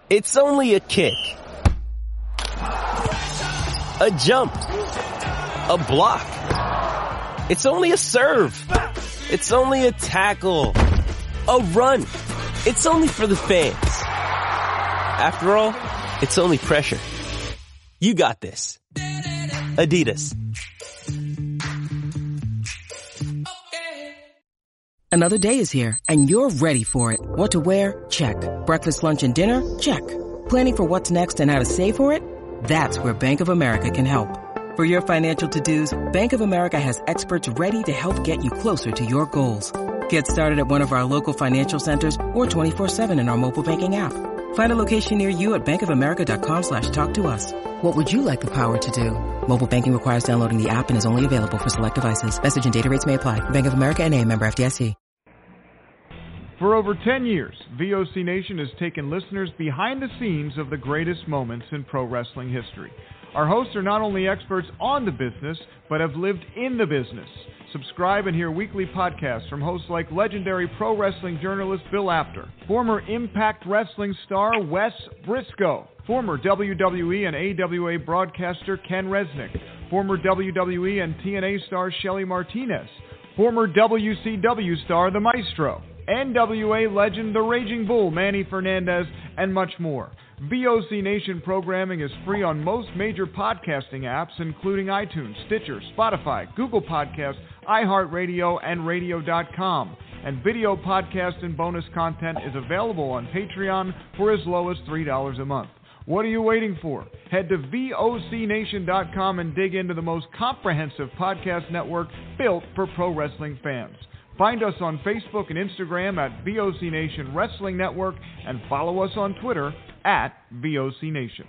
It's only a kick. A jump. A block. It's only a serve. It's only a tackle. A run. It's only for the fans. After all, it's only pressure. You got this. Adidas. Another day is here, and you're ready for it. What to wear? Check. Breakfast, lunch, and dinner? Check. Planning for what's next and how to save for it? That's where Bank of America can help. For your financial to-dos, Bank of America has experts ready to help get you closer to your goals. Get started at one of our local financial centers or 24/7 in our mobile banking app. Find a location near you at bankofamerica.com/talktous. What would you like the power to do? Mobile banking requires downloading the app and is only available for select devices. Message and data rates may apply. Bank of America N.A., member FDIC. For over 10 years, VOC Nation has taken listeners behind the scenes of the greatest moments in pro wrestling history. Our hosts are not only experts on the business, but have lived in the business. Subscribe and hear weekly podcasts from hosts like legendary pro wrestling journalist Bill Apter, former Impact Wrestling star Wes Briscoe, former WWE and AWA broadcaster Ken Resnick, former WWE and TNA star Shelly Martinez, former WCW star The Maestro, NWA legend The Raging Bull Manny Fernandez, and much more. VOC Nation programming is free on most major podcasting apps, including iTunes, Stitcher, Spotify, Google Podcasts, iHeartRadio, and Radio.com. And video podcast and bonus content is available on Patreon for as low as $3 a month. What are you waiting for? Head to VOCNation.com and dig into the most comprehensive podcast network built for pro wrestling fans. Find us on Facebook and Instagram at VOC Nation Wrestling Network and follow us on Twitter at VOC Nation.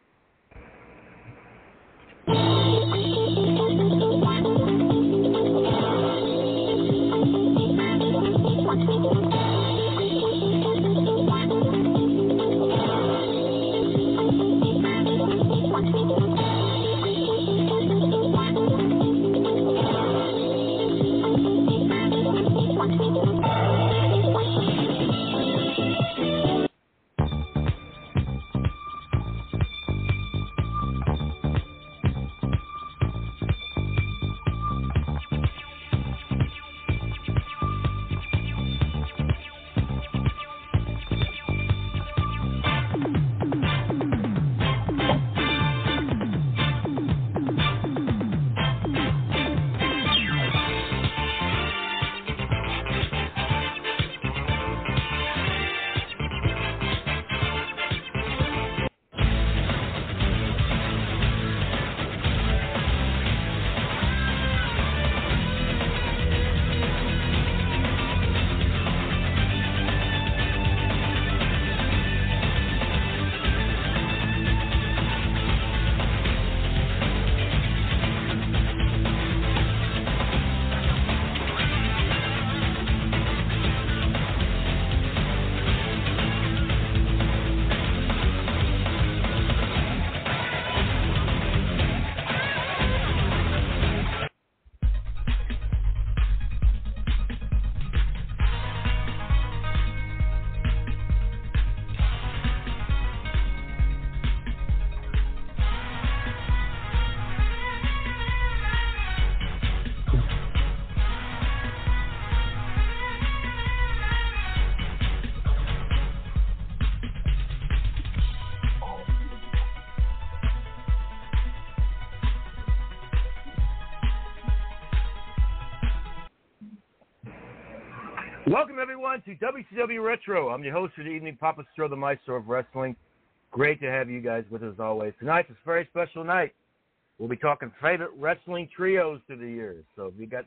Welcome, everyone, to WCW Retro. I'm your host for the evening, Papa Stro, the Maestro of Wrestling. Great to have you guys with us as always. Tonight's a very special night. We'll be talking favorite wrestling trios through the years. So if you got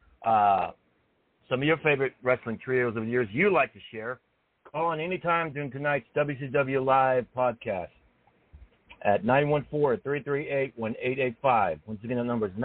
some of your favorite wrestling trios of the years you'd like to share, call in anytime during tonight's WCW Live podcast at 914-338-1885. Once again, the number is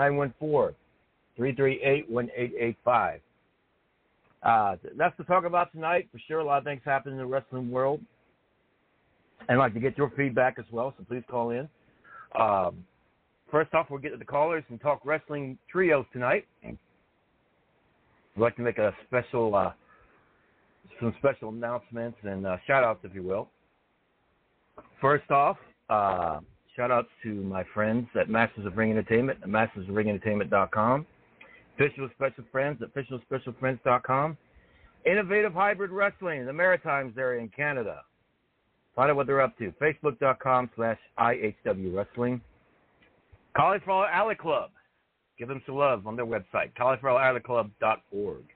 914-338-1885. That's to talk about tonight. For sure, a lot of things happen in the wrestling world. And I'd like to get your feedback as well, so please call in. First off, we'll get to the callers and talk wrestling trios tonight. We'd like to make a special, some special announcements and shout-outs, if you will. First off, shout out to my friends at Masters of Ring Entertainment at mastersofringentertainment.com. Official Special Friends at officialspecialfriends.com. Innovative Hybrid Wrestling in the Maritimes area in Canada. Find out what they're up to. Facebook.com/IHW Wrestling. Cauliflower Alley Club. Give them some love on their website, caulifloweralleyclub.org.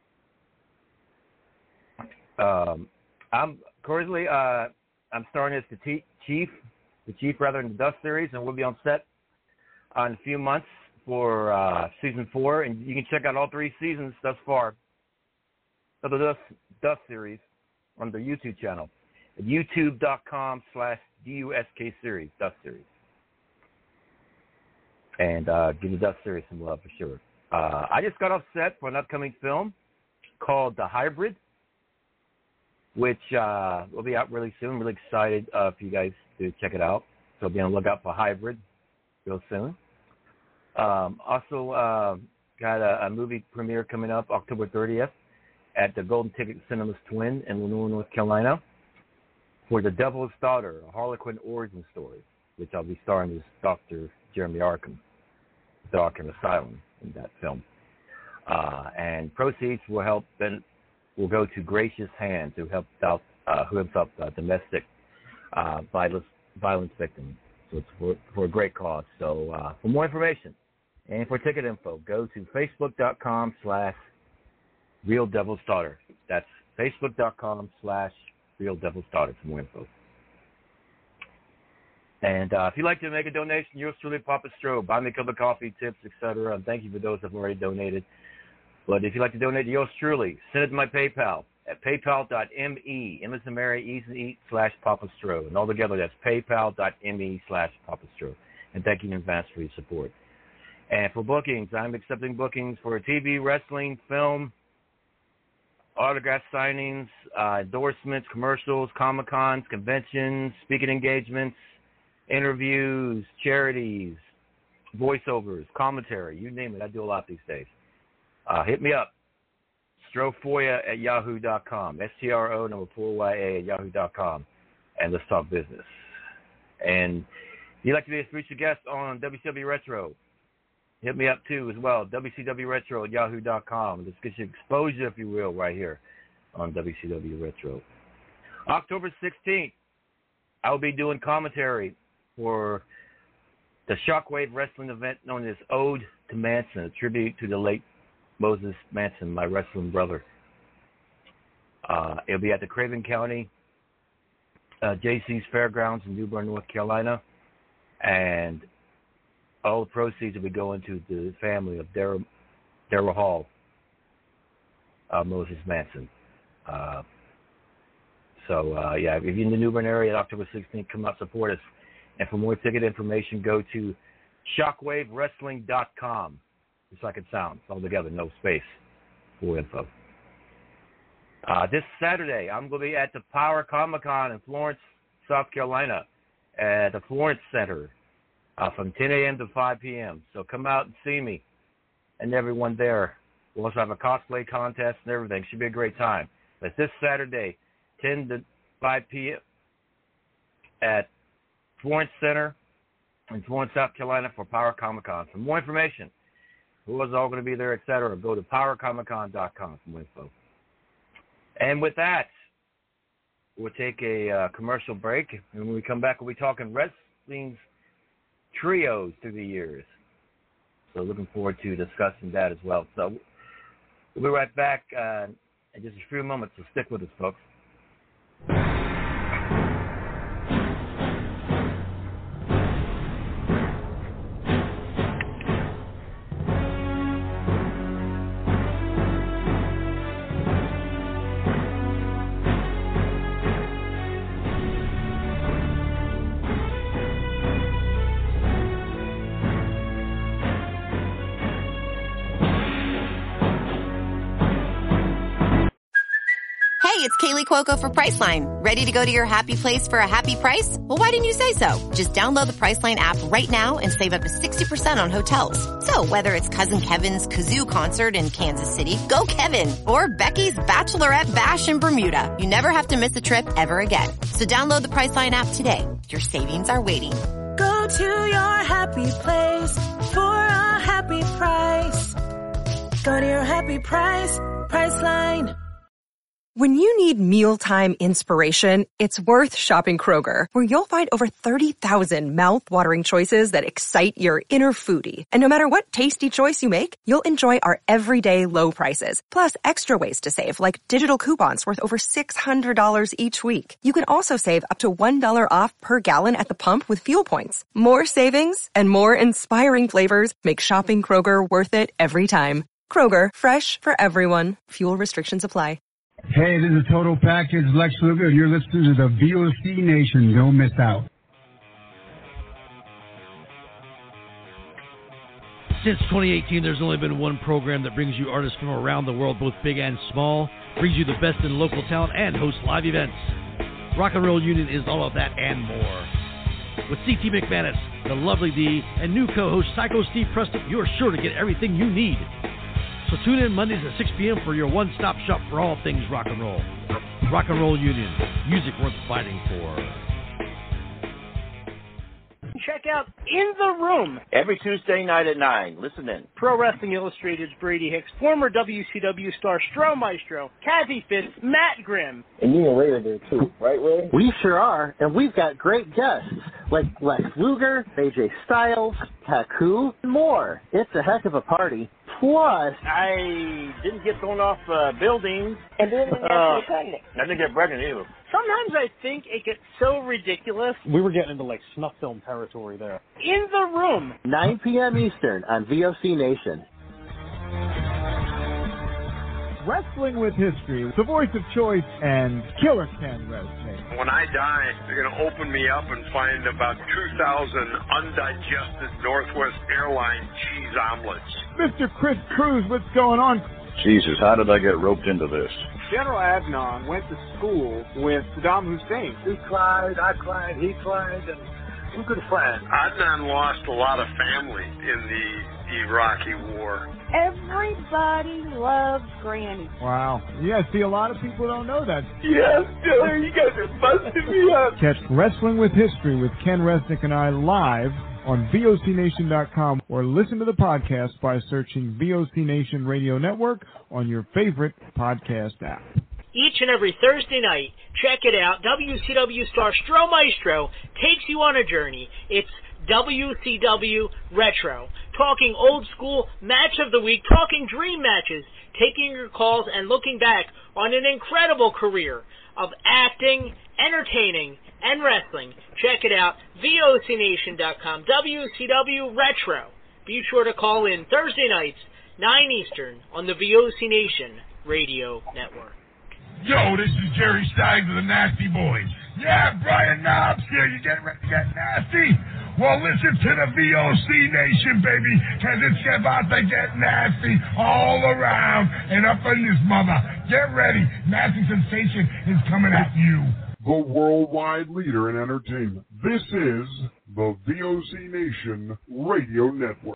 I'm currently I'm starting as the chief in the Dust series, and we'll be on set in a few months for season 4, and you can check out all 3 seasons thus far of the Dust series on the YouTube channel at youtube.com/DUSK series, Dust series. And give the Dust series some love for sure. I just got off set for an upcoming film called The Hybrid, which will be out really soon. I'm really excited for you guys to check it out. So be on the lookout for Hybrid real soon. Also got a movie premiere coming up October 30th at the Golden Ticket Cinemas Twin in Lenore, North Carolina for The Devil's Daughter, a Harlequin origin story, which I'll be starring as Dr. Jeremy Arkham, the Arkham Asylum in that film. And proceeds will go to Gracious Hands, who helps out domestic violence victims. So it's for a great cause. So for more information and for ticket info, go to facebook.com/Real Devil's Daughter. That's facebook.com/Real Devil's Daughter for more info. And if you'd like to make a donation, yours truly, Papa Stroh, buy me a cup of coffee, tips, etc. And thank you for those that have already donated. But if you'd like to donate to yours truly, send it to my PayPal at paypal.me, M as in Mary, E as in Eat, /Papa Stroh. And all together, that's paypal.me/Papa Stroh. And thank you in advance for your support. And for bookings, I'm accepting bookings for TV, wrestling, film, autograph signings, endorsements, commercials, Comic-Cons, conventions, speaking engagements, interviews, charities, voiceovers, commentary, you name it. I do a lot these days. Hit me up, strofoya@yahoo.com, STRO4YA@yahoo.com, and let's talk business. And if you'd like to be a featured guest on WCW Retro, hit me up too as well, WCWRetro@yahoo.com. This gets you exposure, if you will, right here on WCW Retro. October 16th, I'll be doing commentary for the Shockwave Wrestling event known as Ode to Manson, a tribute to the late Moses Manson, my wrestling brother. It'll be at the Craven County JC's Fairgrounds in New Bern, North Carolina, and all the proceeds will be going to the family of Darrell Hall, Moses Manson. So if you're in the New Bern area, October 16th, come out, support us. And for more ticket information, go to shockwaverestling.com. Just like it sounds, all together, no space for info. This Saturday, I'm going to be at the Power Comic-Con in Florence, South Carolina, at the Florence Center from 10 a.m. to 5 p.m. So come out and see me and everyone there. We'll also have a cosplay contest and everything. Should be a great time. But this Saturday, 10 to 5 p.m. at Florence Center in Florence, South Carolina for Power Comic-Con. For more information, who is all going to be there, etc., go to powercomiccon.com for more info. And with that, we'll take a commercial break. And when we come back, we'll be talking wrestling's trios through the years. So looking forward to discussing that as well. So we'll be right back in just a few moments, so stick with us, folks. It's Kaylee Cuoco for Priceline. Ready to go to your happy place for a happy price? Well, why didn't you say so? Just download the Priceline app right now and save up to 60% on hotels. So whether it's Cousin Kevin's Kazoo Concert in Kansas City, go Kevin, or Becky's Bachelorette Bash in Bermuda, you never have to miss a trip ever again. So download the Priceline app today. Your savings are waiting. Go to your happy place for a happy price. Go to your happy price, Priceline. When you need mealtime inspiration, it's worth shopping Kroger, where you'll find over 30,000 mouth-watering choices that excite your inner foodie. And no matter what tasty choice you make, you'll enjoy our everyday low prices, plus extra ways to save, like digital coupons worth over $600 each week. You can also save up to $1 off per gallon at the pump with fuel points. More savings and more inspiring flavors make shopping Kroger worth it every time. Kroger, fresh for everyone. Fuel restrictions apply. Hey, this is Total Package, Lex Luger, and you're listening to the VOC Nation. Don't miss out. Since 2018, there's only been one program that brings you artists from around the world, both big and small, brings you the best in local talent, and hosts live events. Rock and Roll Union is all of that and more. With C.T. McManus, the lovely D, and new co-host Psycho Steve Preston, you're sure to get everything you need. So tune in Mondays at 6 p.m. for your one-stop shop for all things rock and roll. Rock and Roll Union, music worth fighting for. Check out In the Room Every Tuesday night at 9. Listen in. Pro Wrestling Illustrated's Brady Hicks, former WCW star Stro Maestro, Kathy Fitz, Matt Grimm. And you and Ray are there too, right, Ray? We sure are, and we've got great guests like Lex Luger, AJ Styles, Haku, and more. It's a heck of a party. Plus, I didn't get thrown off buildings. And didn't get pregnant. I didn't get pregnant either. Sometimes I think it gets so ridiculous. We were getting into like snuff film territory there. In the Room. 9 p.m. Eastern on VOC Nation. Wrestling with History, the voice of choice, and Killer Ken Resnick. When I die, they're going to open me up and find about 2,000 undigested Northwest Airlines cheese omelets. Mr. Chris Cruz, what's going on? Jesus, how did I get roped into this? General Adnan went to school with Saddam Hussein. He cried, I cried, he cried, and we're good friends. Adnan lost a lot of family in the Iraqi war. Everybody loves Granny. Wow. Yeah, see, a lot of people don't know that. Yes, Taylor, you guys are busting me up. Catch Wrestling with History with Ken Resnick and I live on VOCNation.com or listen to the podcast by searching VOC Nation Radio Network on your favorite podcast app. Each and every Thursday night, check it out. WCW star Stro Maestro takes you on a journey. It's WCW Retro. Talking old school match of the week, talking dream matches, taking your calls and looking back on an incredible career of acting, entertaining, and wrestling. Check it out, VOCNation.com, WCW Retro. Be sure to call in Thursday nights, 9 Eastern, on the VOC Nation Radio Network. Yo, this is Jerry Stein of the Nasty Boys. Yeah, Brian Knobs here. You getting ready to get nasty? Well, listen to the VOC Nation, baby, because it's about to get nasty all around and up in this mother. Get ready. Nasty Sensation is coming at you. The worldwide leader in entertainment. This is the VOC Nation Radio Network.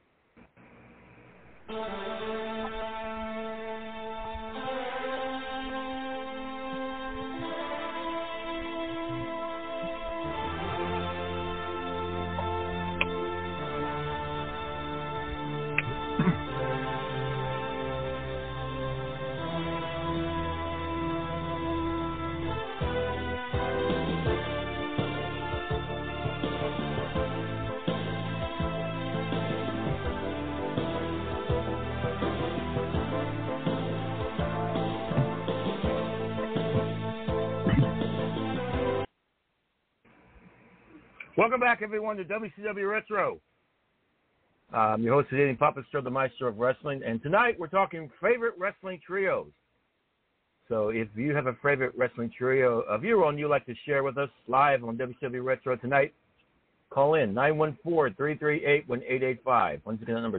Welcome back, everyone, to WCW Retro. I'm your host today, Papa Stro, the Maestro of Wrestling, and tonight we're talking favorite wrestling trios. So if you have a favorite wrestling trio of your own you'd like to share with us live on WCW Retro tonight, call in 914-338-1885. Once again, the number is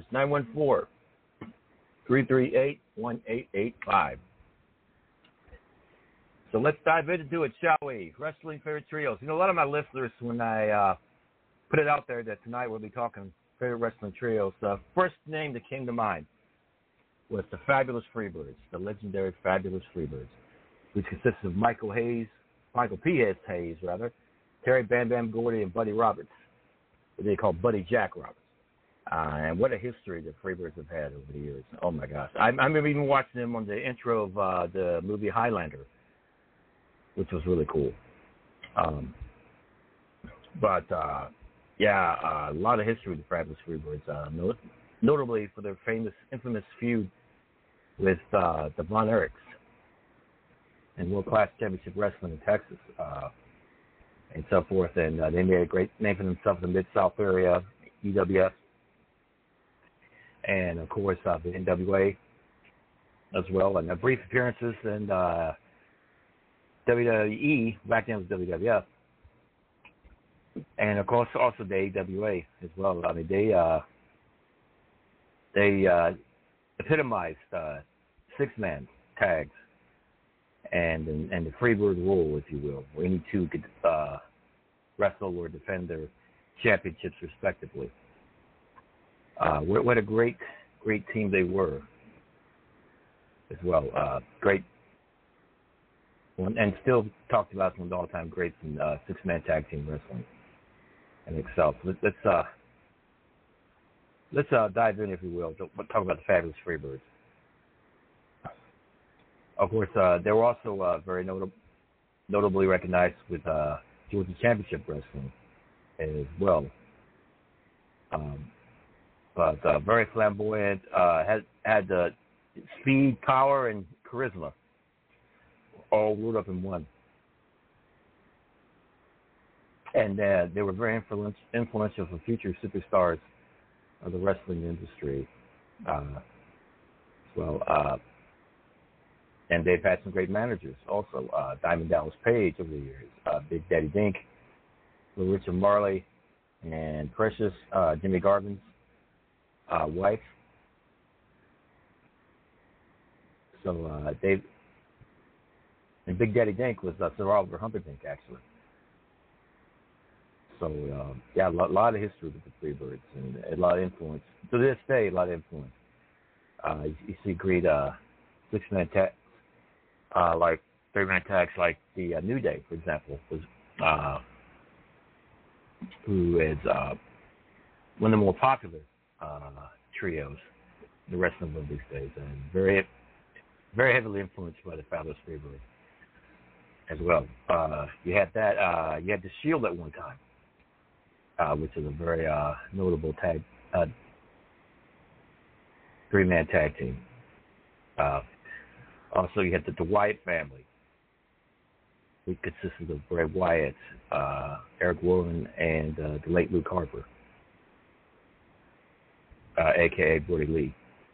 914-338-1885. So let's dive into it, shall we? Wrestling favorite trios. You know, a lot of my listeners, when I put it out there that tonight we'll be talking favorite wrestling trios, the first name that came to mind was the Fabulous Freebirds, the legendary Fabulous Freebirds, which consists of Michael P. Hayes, Terry Bam Bam Gordy, and Buddy Roberts, what they call Buddy Jack Roberts. And what a history the Freebirds have had over the years. Oh, my gosh. I remember even watching them on the intro of the movie Highlander, which was really cool. A lot of history with the Fabulous Freebirds, notably for their infamous feud with the Von Erichs in World Class Championship Wrestling in Texas, and so forth. And they made a great name for themselves in the Mid-South area, EWF, and, of course, the NWA as well, and brief appearances in WWE, back then it was WWF, and, of course, also the AWA as well. I mean, they epitomized six-man tags and the Freebird rule, if you will, where any two could wrestle or defend their championships respectively. What a great team they were as well. Great, and still talked about as one of the all-time greats in six-man tag team wrestling and itself. Let's dive in, if you will, to talk about the Fabulous Freebirds. Of course, they were also very notably recognized with Georgia Championship Wrestling as well. But very flamboyant, had the speed, power, and charisma all rolled up in one. And they were very influential for future superstars of the wrestling industry as well. And they've had some great managers also. Diamond Dallas Page over the years, Big Daddy Dink, Little Richard Marley, and Precious, Jimmy Garvin's wife. So Dave and Big Daddy Dink was Sir Oliver Humperdinck, actually. So a lot of history with the Freebirds and a lot of influence. To this day, a lot of influence. You see great six-man tags, like three-man tags, like the New Day, for example, was who is one of the more popular trios in the wrestling world these days, and very, very heavily influenced by the Fabulous Freebirds as well. You had that. You had the Shield at one time, which is a very notable three-man tag team. Also, you had the Wyatt family, which consisted of Bray Wyatt, Eric Rowan, and the late Luke Harper, a.k.a. Brody Lee.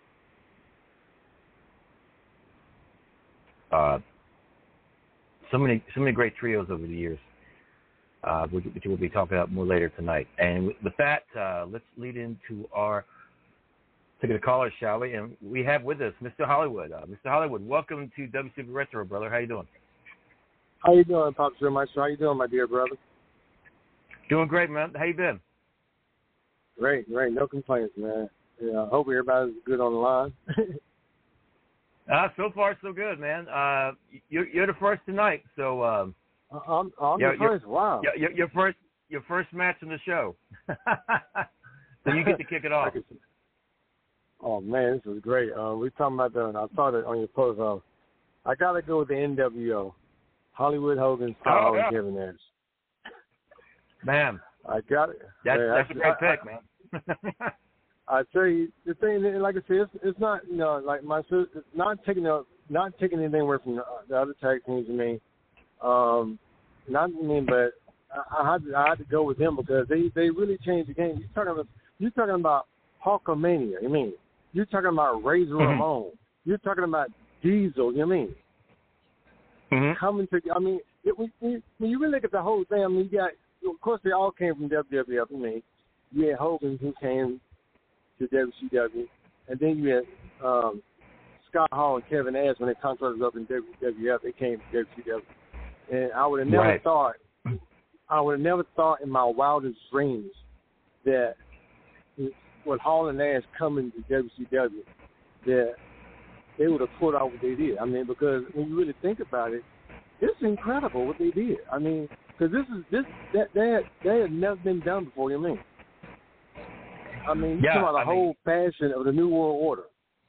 So many great trios over the years, which we'll be talking about more later tonight. And with that, let's lead into our ticket to callers, shall we? And we have with us Mr. Hollywood. Mr. Hollywood, welcome to WCW Retro, brother. How you doing? How you doing, Pop Sir Maestro? How you doing, my dear brother? Doing great, man. How you been? Great. No complaints, man. Yeah, I hope everybody's good on the line. So far, so good, man. You're the first tonight, so I'm the first. Wow. Your first match in the show, so you get to kick it off. Oh man, this is great. We're talking about that. I saw that on your post. I gotta go with the NWO, Hollywood Hogan, Style, and Kevin Nash. Man, I got it. That's a great pick, man. I tell you, the thing, like I said, it's not, like my sister, not taking anything away from the other tag teams. But I had to go with them because they really changed the game. You're talking about Hulkamania. You're talking about Razor Ramon. You're talking about Diesel. Coming to. When you really look at the whole thing, you got. Of course, they all came from WWF. You had Hogan who came to WCW, and then you had Scott Hall and Kevin Nash, when their contract was up in WWF, they came to WCW. And I would have never thought in my wildest dreams that with Hall and Nash coming to WCW, that they would have pulled out what they did. I mean, because when you really think about it, it's incredible what they did. I mean, because that had never been done before. You mean? I mean, you're talking about the whole fashion of the New World Order.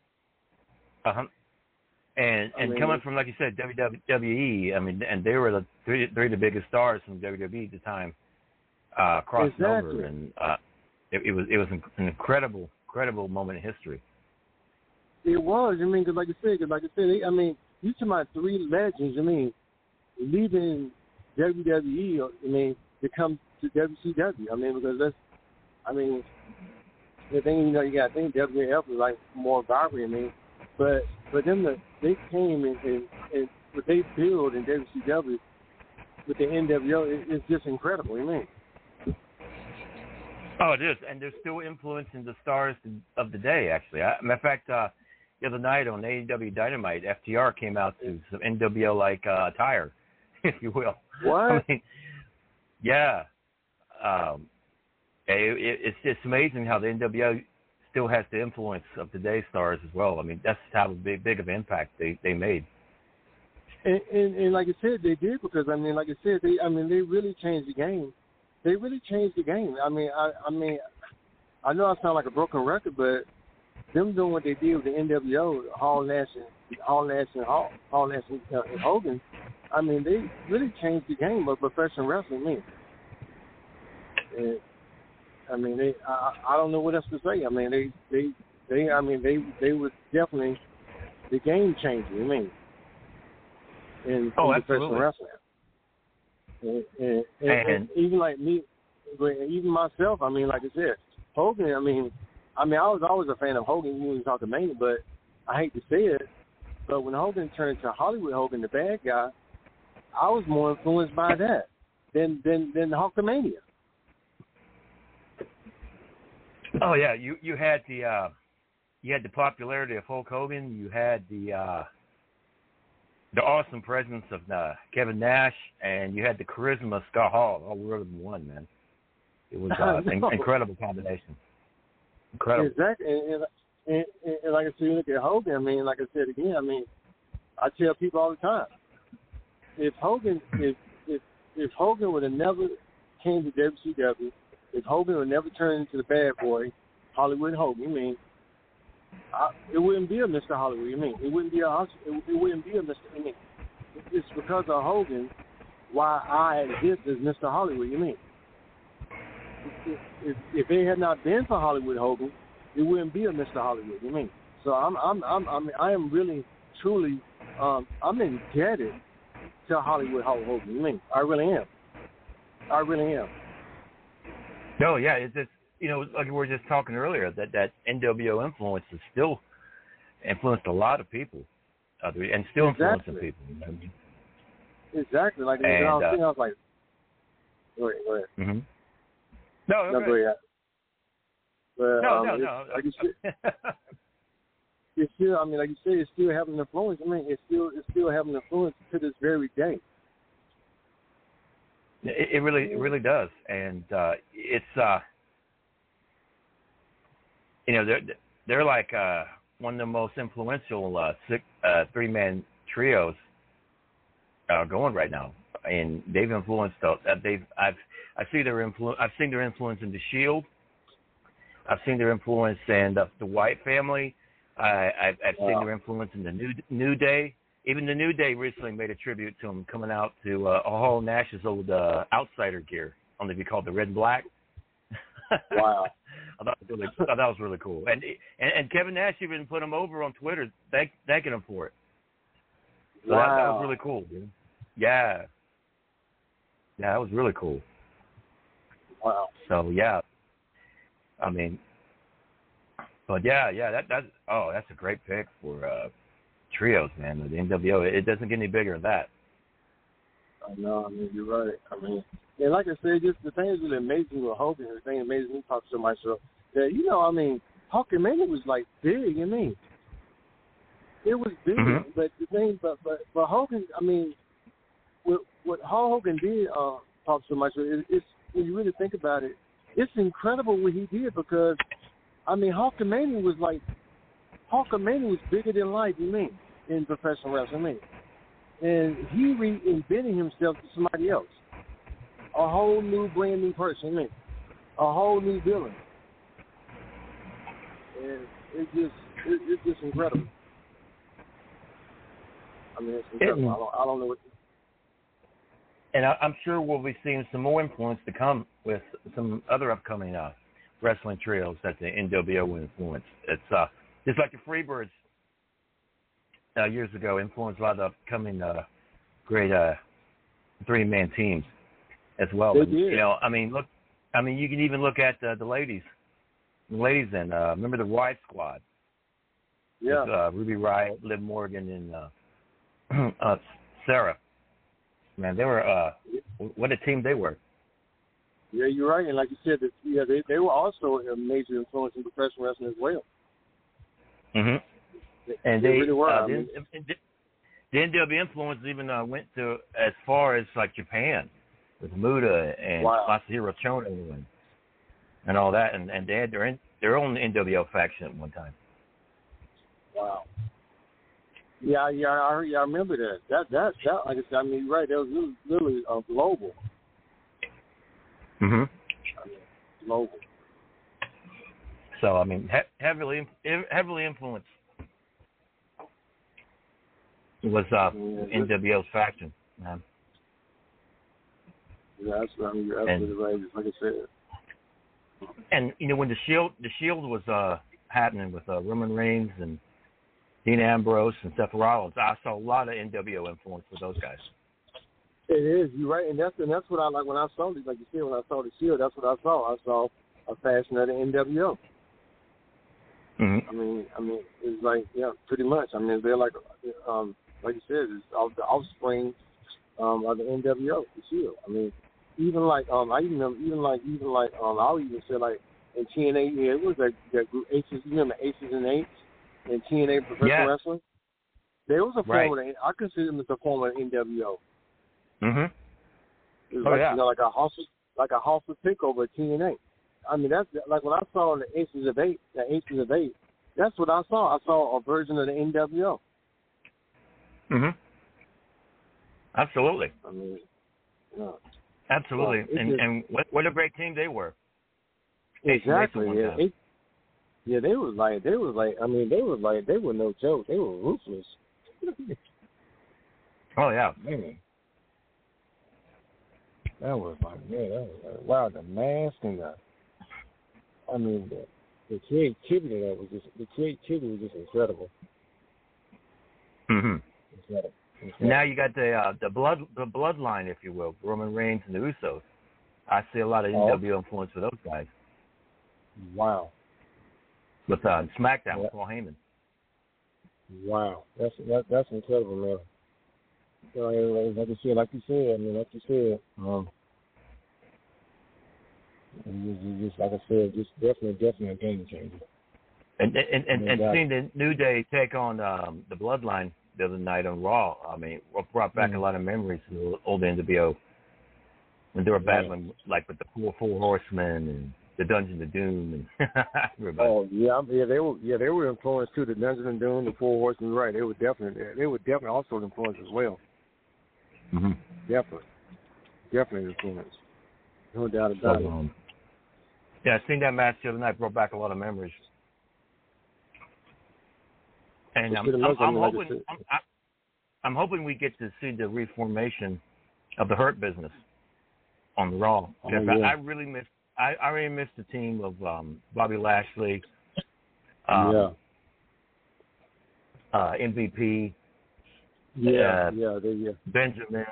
And coming from, like you said, WWE, I mean, and they were the three of the biggest stars from WWE at the time, crossing over, and it was an incredible moment in history. It was. I mean, because like I said, I mean, you talking about three legends. I mean, leaving WWE, I mean, to come to WCW. I mean, because that's, I mean, the thing, you got to think WWF was like more vibrant. I mean, but then they came and what they built in WCW with the NWO, it's just incredible. You mean? Oh, it is, and they're still influencing the stars of the day. Actually, matter of fact, the other night on AEW Dynamite, FTR came out to some NWO-like attire, if you will. What? I mean, yeah. It's amazing how the NWO still has the influence of today's stars as well. I mean, that's how big of an impact they made. And like I said, they did, because I mean, like I said, they really changed the game. They really changed the game. I mean, I know I sound like a broken record, but them doing what they did with the NWO, Hall, Nash, and Hogan, I mean, they really changed the game of professional wrestling. I mean, I don't know what else to say. I mean, they were definitely the game changer. I mean, in professional wrestling. And even like me, even myself, I mean, like I said, Hogan, I mean, I was always a fan of Hogan when we talked to Mania, but I hate to say it, but when Hogan turned to Hollywood Hogan, the bad guy, I was more influenced by that than Hulkamania. Oh yeah, you had the popularity of Hulk Hogan, you had the awesome presence of Kevin Nash, and you had the charisma of Scott Hall. All rolled in one, man. It was an incredible combination. Incredible. Exactly. And like I said, you look at Hogan, I mean, like I said again, I mean, I tell people all the time, if Hogan would have never came to WCW, if Hogan would never turn into the bad boy, Hollywood Hogan, I mean, it wouldn't be a Mr. Hollywood. I mean, it wouldn't be a Mr. I mean, it's because of Hogan why I exist as Mr. Hollywood. You mean? If it had not been for Hollywood Hogan, it wouldn't be a Mr. Hollywood. You mean? So I am really truly I'm indebted to Hollywood Hogan. You mean? I really am. No, yeah, it's just, like we were just talking earlier, that NWO influence is still influenced a lot of people, and still influencing people. You know what I mean? Exactly. Like, I was like, go ahead. Mm-hmm. No, go ahead. But, no. Like you said, it's still, I mean, like you said, it's still having an influence. I mean, it's still having an influence to this very day. It really does, and it's they're like one of the most influential three-man trios going right now, and they've influenced. I've seen their influence in the Shield. I've seen their influence in the White Family. I've seen their influence in the New Day. Even the New Day recently made a tribute to him, coming out to Hall Nash's old Outsider gear, only to be called the Red and Black. Wow. I thought that was really cool. And Kevin Nash even put him over on Twitter, thanking him for it. So wow. that was really cool, dude. Yeah. Yeah, that was really cool. Wow. So, yeah. I mean, but yeah, that's a great pick for trios, man. The NWO, it doesn't get any bigger than that. I know. I mean, you're right. I mean, and like I said, just the thing is really amazing with Hogan. The thing amazing, he talks so much. So that I mean, Hulkamania was like big. I mean, It was big, but the thing, but Hogan, I mean, what Hulk Hogan did, talk so much. It's when you really think about it, it's incredible what he did because, I mean, Hulkamania was bigger than life. You mean in professional wrestling? And he reinvented himself to somebody else, a whole new, brand new person. A whole new villain, and it's just incredible. I mean, it's incredible. I don't know what. And I'm sure we'll be seeing some more influence to come with some other upcoming wrestling trios that the NWO will influence. It's just like the Freebirds years ago, influenced by the upcoming great three-man teams as well. And, you know, I mean, look, you can even look at the ladies. The ladies then, remember the Riot Squad? Yeah. With, Ruby Riott, Liv Morgan, and Sarah. Man, they were what a team they were. Yeah, you're right. And like you said, they were also a major influence in professional wrestling as well. And they really were. The NWO influence even went to as far as like Japan with Muta and Masahiro Chono and all that, and they had their own NWO faction at one time. Wow. Yeah, I remember that. That like I said, I mean, you're right. That was literally global. Global. So I mean, heavily influenced was NWO's faction. Yeah, that's right. You're absolutely right. Just like I said. And you know, when the Shield was happening with Roman Reigns and Dean Ambrose and Seth Rollins, I saw a lot of NWO influence with those guys. It is, you're right, and that's what I like when I saw it. Like you said, when I saw the Shield, that's what I saw. I saw a faction of the NWO. I mean, it's like pretty much. I mean, they're like you said, it's the offspring of the NWO, the Shield. I mean, even like I'll even say like in TNA, it was that group Aces. You remember Aces and Eights? In TNA professional wrestling, there was a form of I consider them as a form of NWO. It was like a hostile takeover at TNA. I mean, that's like when I saw the Aces of Eight, that's what I saw. I saw a version of the NWO. Absolutely. I mean, absolutely. And what a great team they were. Exactly. Yeah, they was like, I mean, they were no joke. They were ruthless. Oh yeah, man. That was like, wow, the mask and the creativity was just incredible. Incredible. Now you got the bloodline, if you will, Roman Reigns and the Usos. I see a lot of NWO influence for those guys. Wow. With SmackDown with Paul Heyman. Wow, that's incredible, man. Like you said, just like I said, just definitely a game changer. And seeing the New Day take on the Bloodline the other night on Raw, I mean, brought back a lot of memories of the old NWO when they were battling like with the Four Horsemen and the Dungeon of Doom and they were influenced too. The Dungeon of Doom, the Four Horsemen, right? They were definitely also influenced as well. Definitely influenced. No doubt about it. Yeah, I seen that match the other night. Brought back a lot of memories. And I'm hoping we get to see the reformation of the Hurt Business on the Raw. I really miss the team of Bobby Lashley, MVP, Benjamin,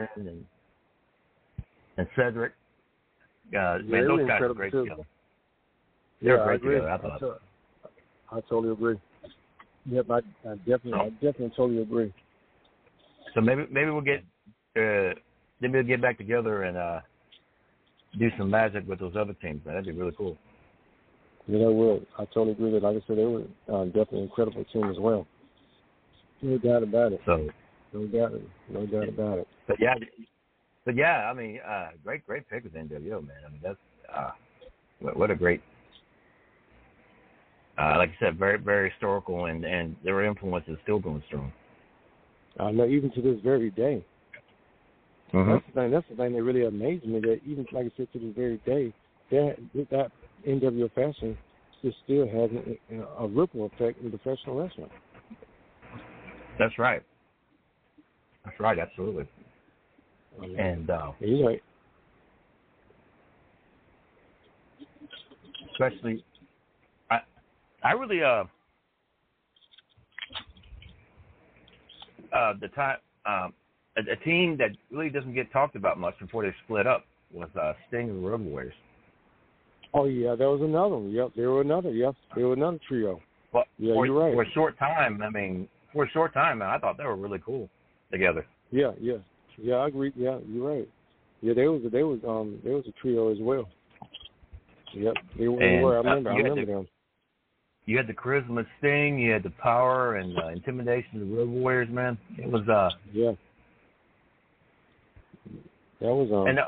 and Cedric. Man, those guys are great together. They're great together, I thought. I totally agree. Yep, I definitely totally agree. So maybe we'll get back together and do some magic with those other teams. Man. That'd be really cool. Yeah, they will. I totally agree with that. Like I said, they were definitely an incredible team as well. No doubt about it. So, no doubt about it. But yeah, I mean, great pick with NWO, man. I mean, that's what a great, like I said, very, very historical, and their influence is still going strong. I know, even to this very day. Mm-hmm. That's the thing that really amazed me. That even, like I said, to this very day, that NWO fashion is still having a ripple effect in professional wrestling. That's right. That's right. Absolutely. And he's right. Especially, I really the time a team that really doesn't get talked about much before they split up was Sting and the Road Warriors. Oh yeah, there was another one. Yep, there were another. Yep, there were another trio. Well, yeah, you're right. For a short time, I thought they were really cool together. Yeah, I agree. Yeah, you're right. Yeah, there was a trio as well. Yep, they were. I remember them. You had the charisma of Sting, you had the power and intimidation of the Road Warriors, man. It was yeah. That was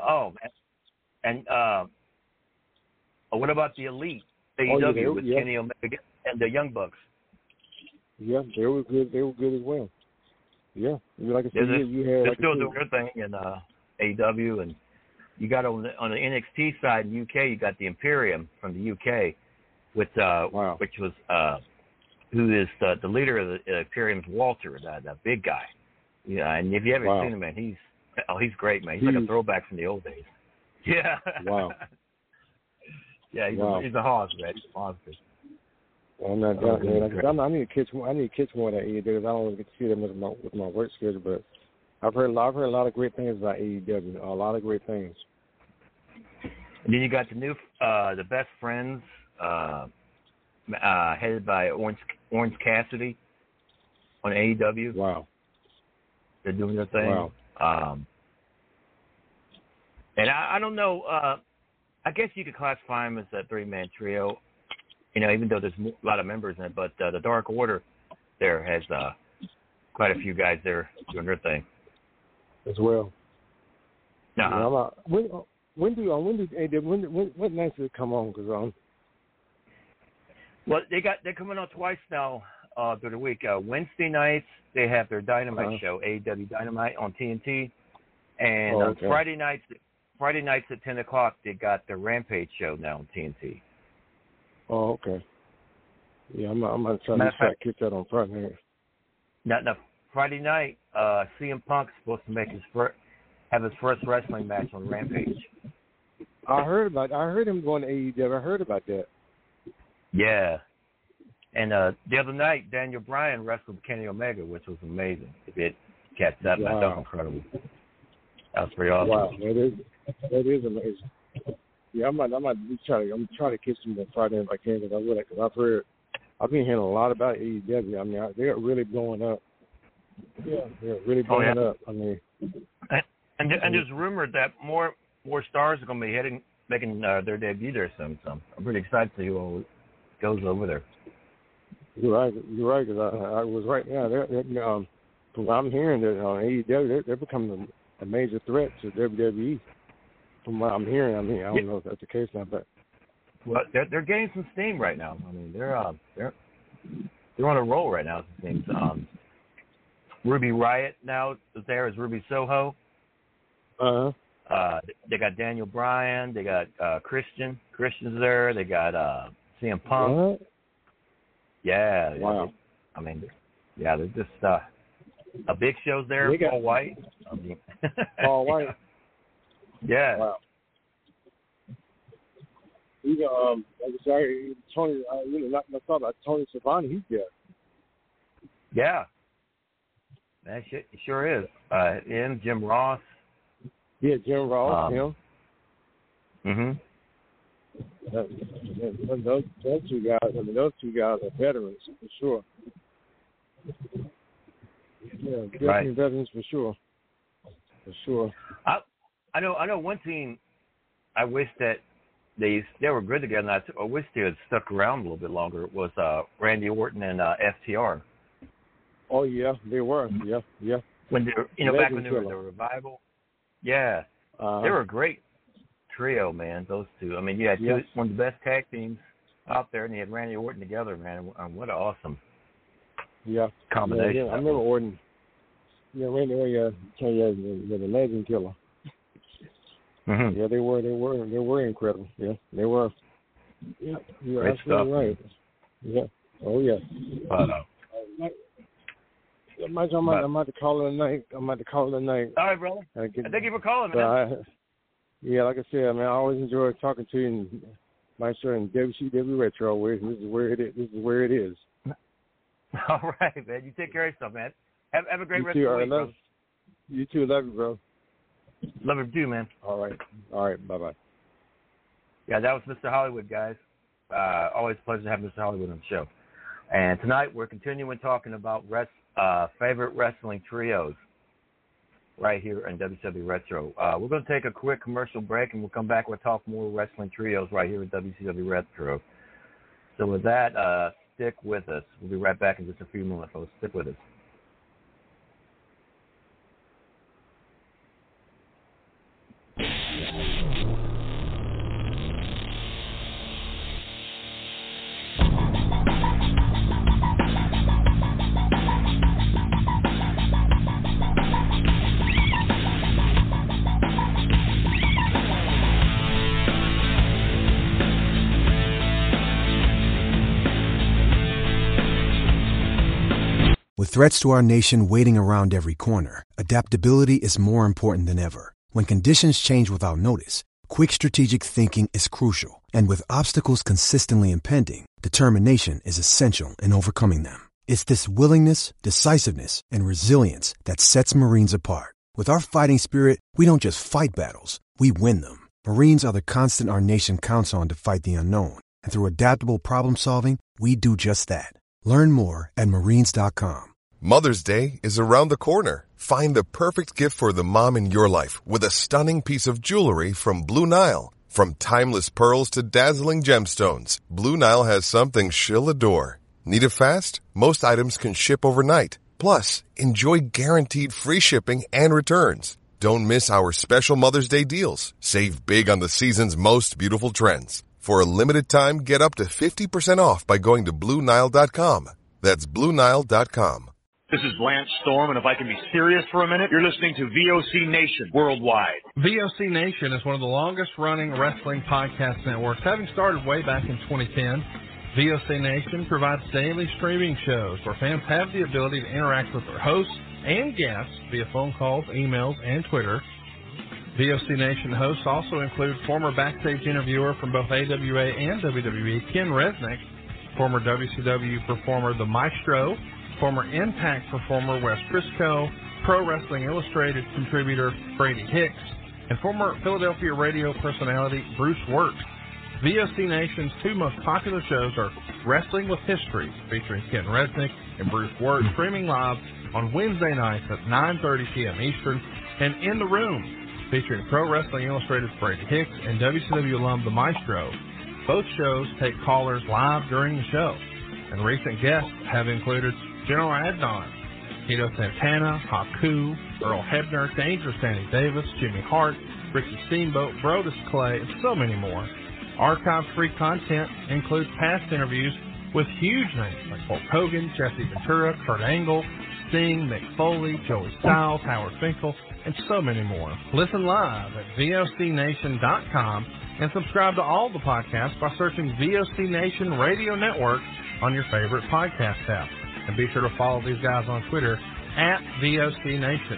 what about the Elite AEW with Kenny Omega and the Young Bucks? Yeah, they were good. They were good as well. Yeah, like I said, you had. They're still doing their thing in AEW, and you got on the NXT side in UK, you got the Imperium from the UK, with which was who is the leader of the Imperium's Walter, that big guy. Yeah, and if you haven't seen him, man, he's great, man. He's like a throwback from the old days. Yeah. Wow. Yeah, he's a hoss, man. He's a monster. I'm not doubting. I need to catch more. I need to catch more of that AEW. I don't really get to see them with my work schedule, but I've heard a lot of great things about AEW. A lot of great things. And then you got the new, the Best Friends, headed by Orange Cassidy on AEW. Wow. They're doing their thing. Wow. And I don't know. I guess you could classify them as a 3-man trio. You know, even though there's a lot of members in it, but the Dark Order there has quite a few guys there doing their thing as well. No. What nights does it come on? Well, they're coming on twice now through the week. Wednesday nights they have their Dynamite show, AEW Dynamite on TNT, and Friday nights at 10 o'clock they got the Rampage show now on TNT. Oh, okay. Yeah, I'm gonna try to catch that on Friday. Now, Friday night, CM Punk's supposed to make have his first wrestling match on Rampage. I heard him going to AEW. I heard about that. Yeah. And the other night, Daniel Bryan wrestled Kenny Omega, which was amazing. It catch that. Wow. That was incredible. That was pretty awesome. Wow, that is amazing. Yeah, I'm trying to catch them on Friday if I can, because I've been hearing a lot about AEW. I mean, they're really blowing up. Yeah, they're really blowing up. I mean, and there's rumored that more stars are going to be making their debut there soon. So I'm pretty excited to see who goes over there. You're right. Because I was right now. From what I'm hearing, that AEW they're becoming a major threat to WWE. From what I'm hearing, I don't know if that's the case now, but they're gaining some steam right now. I mean, they're on a roll right now. It seems. Ruby Riott now is there as Ruby Soho. They got Daniel Bryan. They got Christian. Christian's there. They got CM Punk. What? Yeah. Wow. I mean, yeah, they're just a big show's there. Paul White. Paul White. Yeah. Wow. Even Tony. Not talk about Tony Schiavone. He's there. Yeah. That shit sure is. And Jim Ross. Yeah, Jim Ross. Mhm. Those two guys. I mean, those two guys are veterans for sure. Yeah, definitely veterans for sure. For sure. I know one team. I wish that they were good together. And I wish they had stuck around a little bit longer. It was Randy Orton and FTR. Oh yeah, they were. Yeah. When they were, back when they were the Revival. Yeah, they were a great trio, man. Those two. I mean, you had one of the best tag teams out there, and you had Randy Orton together, man. What an awesome combination. Yeah, I remember Orton. Yeah, Randy Orton, the legend killer. Mm-hmm. Yeah, they were incredible. Yeah, they were. Yeah, you're absolutely right. Yeah. Oh yeah. Mike, I'm about to call it a night. All right, brother. Thank you for calling, man. Like I said, man, I always enjoy talking to you and Maestro and WCW Retro. This is where it is. All right, man. You take care of yourself, man. Have a great rest of the week, bro. You too. Love you, bro. Love you too, man. All right. Bye-bye. Yeah, that was Mr. Hollywood, guys. Always a pleasure to have Mr. Hollywood on the show. And tonight we're continuing talking about favorite wrestling trios right here in WCW Retro. We're going to take a quick commercial break, and we'll come back. We'll talk more wrestling trios right here at WCW Retro. So with that, stick with us. We'll be right back in just a few moments, folks. Stick with us. With threats to our nation waiting around every corner, adaptability is more important than ever. When conditions change without notice, quick strategic thinking is crucial. And with obstacles consistently impending, determination is essential in overcoming them. It's this willingness, decisiveness, and resilience that sets Marines apart. With our fighting spirit, we don't just fight battles, we win them. Marines are the constant our nation counts on to fight the unknown. And through adaptable problem solving, we do just that. Learn more at Marines.com. Mother's Day is around the corner. Find the perfect gift for the mom in your life with a stunning piece of jewelry from Blue Nile. From timeless pearls to dazzling gemstones, Blue Nile has something she'll adore. Need it fast? Most items can ship overnight. Plus, enjoy guaranteed free shipping and returns. Don't miss our special Mother's Day deals. Save big on the season's most beautiful trends. For a limited time, get up to 50% off by going to BlueNile.com. That's BlueNile.com. This is Lance Storm, and if I can be serious for a minute, you're listening to VOC Nation Worldwide. VOC Nation is one of the longest-running wrestling podcast networks, having started way back in 2010. VOC Nation provides daily streaming shows where fans have the ability to interact with their hosts and guests via phone calls, emails, and Twitter. VOC Nation hosts also include former backstage interviewer from both AWA and WWE, Ken Resnick, former WCW performer The Maestro, former Impact performer Wes Briscoe, Pro Wrestling Illustrated contributor Brady Hicks, and former Philadelphia radio personality Bruce Wirt. VOC Nation's two most popular shows are Wrestling with History, featuring Ken Resnick and Bruce Wirt, streaming live on Wednesday nights at 9:30 p.m. Eastern, and In the Room, featuring Pro Wrestling Illustrated's Brady Hicks and WCW alum The Maestro. Both shows take callers live during the show, and recent guests have included General Adnan, Tito Santana, Haku, Earl Hebner, Dangerous Danny Davis, Jimmy Hart, Ricky Steamboat, Brodus Clay, and so many more. Archive-free content includes past interviews with huge names like Hulk Hogan, Jesse Ventura, Kurt Angle, Sting, Mick Foley, Joey Styles, Howard Finkel, and so many more. Listen live at VOCNation.com and subscribe to all the podcasts by searching VOC Nation Radio Network on your favorite podcast app. And be sure to follow these guys on Twitter at VOC Nation.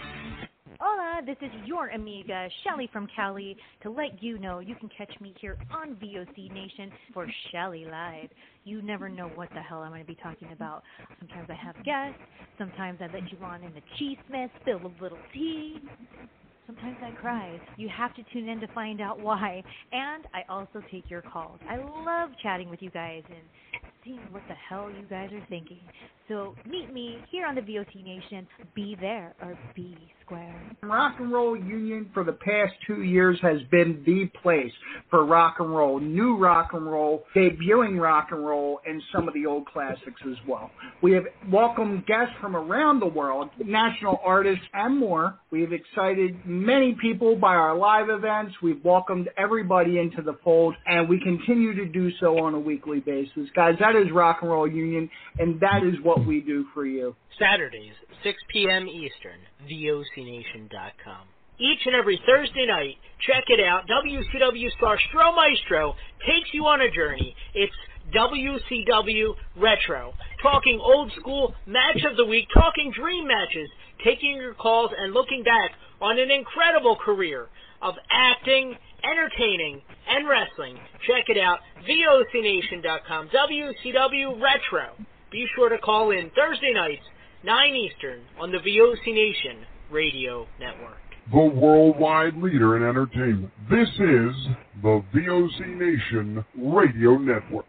Hola, this is your amiga, Shelly from Cali, to let you know you can catch me here on VOC Nation for Shelly Live. You never know what the hell I'm going to be talking about. Sometimes I have guests, sometimes I let you on in the cheese-mess, spill a little tea. Sometimes I cry. You have to tune in to find out why. And I also take your calls. I love chatting with you guys and seeing what the hell you guys are thinking. So meet me here on the VOC Nation. Be there or be Square. Rock and Roll Union for the past 2 years has been the place for rock and roll, new rock and roll, debuting rock and roll, and some of the old classics as well. We have welcomed guests from around the world, national artists, and more. We have excited many people by our live events. We've welcomed everybody into the fold, and we continue to do so on a weekly basis. Guys, that is Rock and Roll Union, and that is what we do for you. Saturdays, 6 p.m. Eastern, VOCNation.com. Each and every Thursday night, check it out. WCW star Stro Maestro takes you on a journey. It's WCW Retro. Talking old school, match of the week, talking dream matches, taking your calls and looking back on an incredible career of acting, entertaining, and wrestling. Check it out, VOCNation.com, WCW Retro. Be sure to call in Thursday nights, 9 Eastern, on the VOC Nation Radio Network. The worldwide leader in entertainment. This is the VOC Nation Radio Network.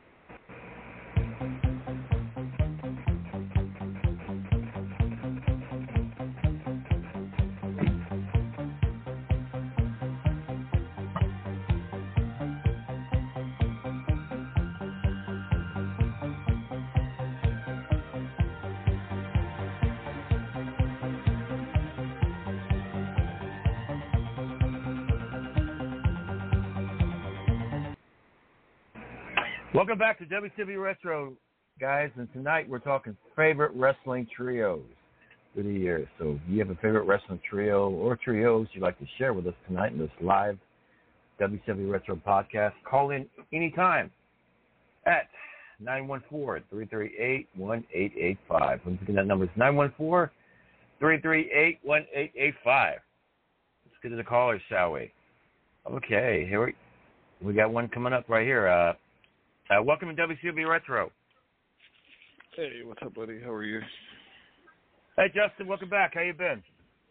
Welcome back to WCW Retro, guys, and tonight we're talking favorite wrestling trios through the years. So if you have a favorite wrestling trio or trios you'd like to share with us tonight in this live WCW Retro podcast, call in anytime at 914-338-1885. Once again, that number is 914-338-1885. Let's get to the callers, shall we? Okay, here we got one coming up right here. Welcome to WCW Retro. Hey, what's up, buddy? How are you? Hey, Justin, welcome back. How you been?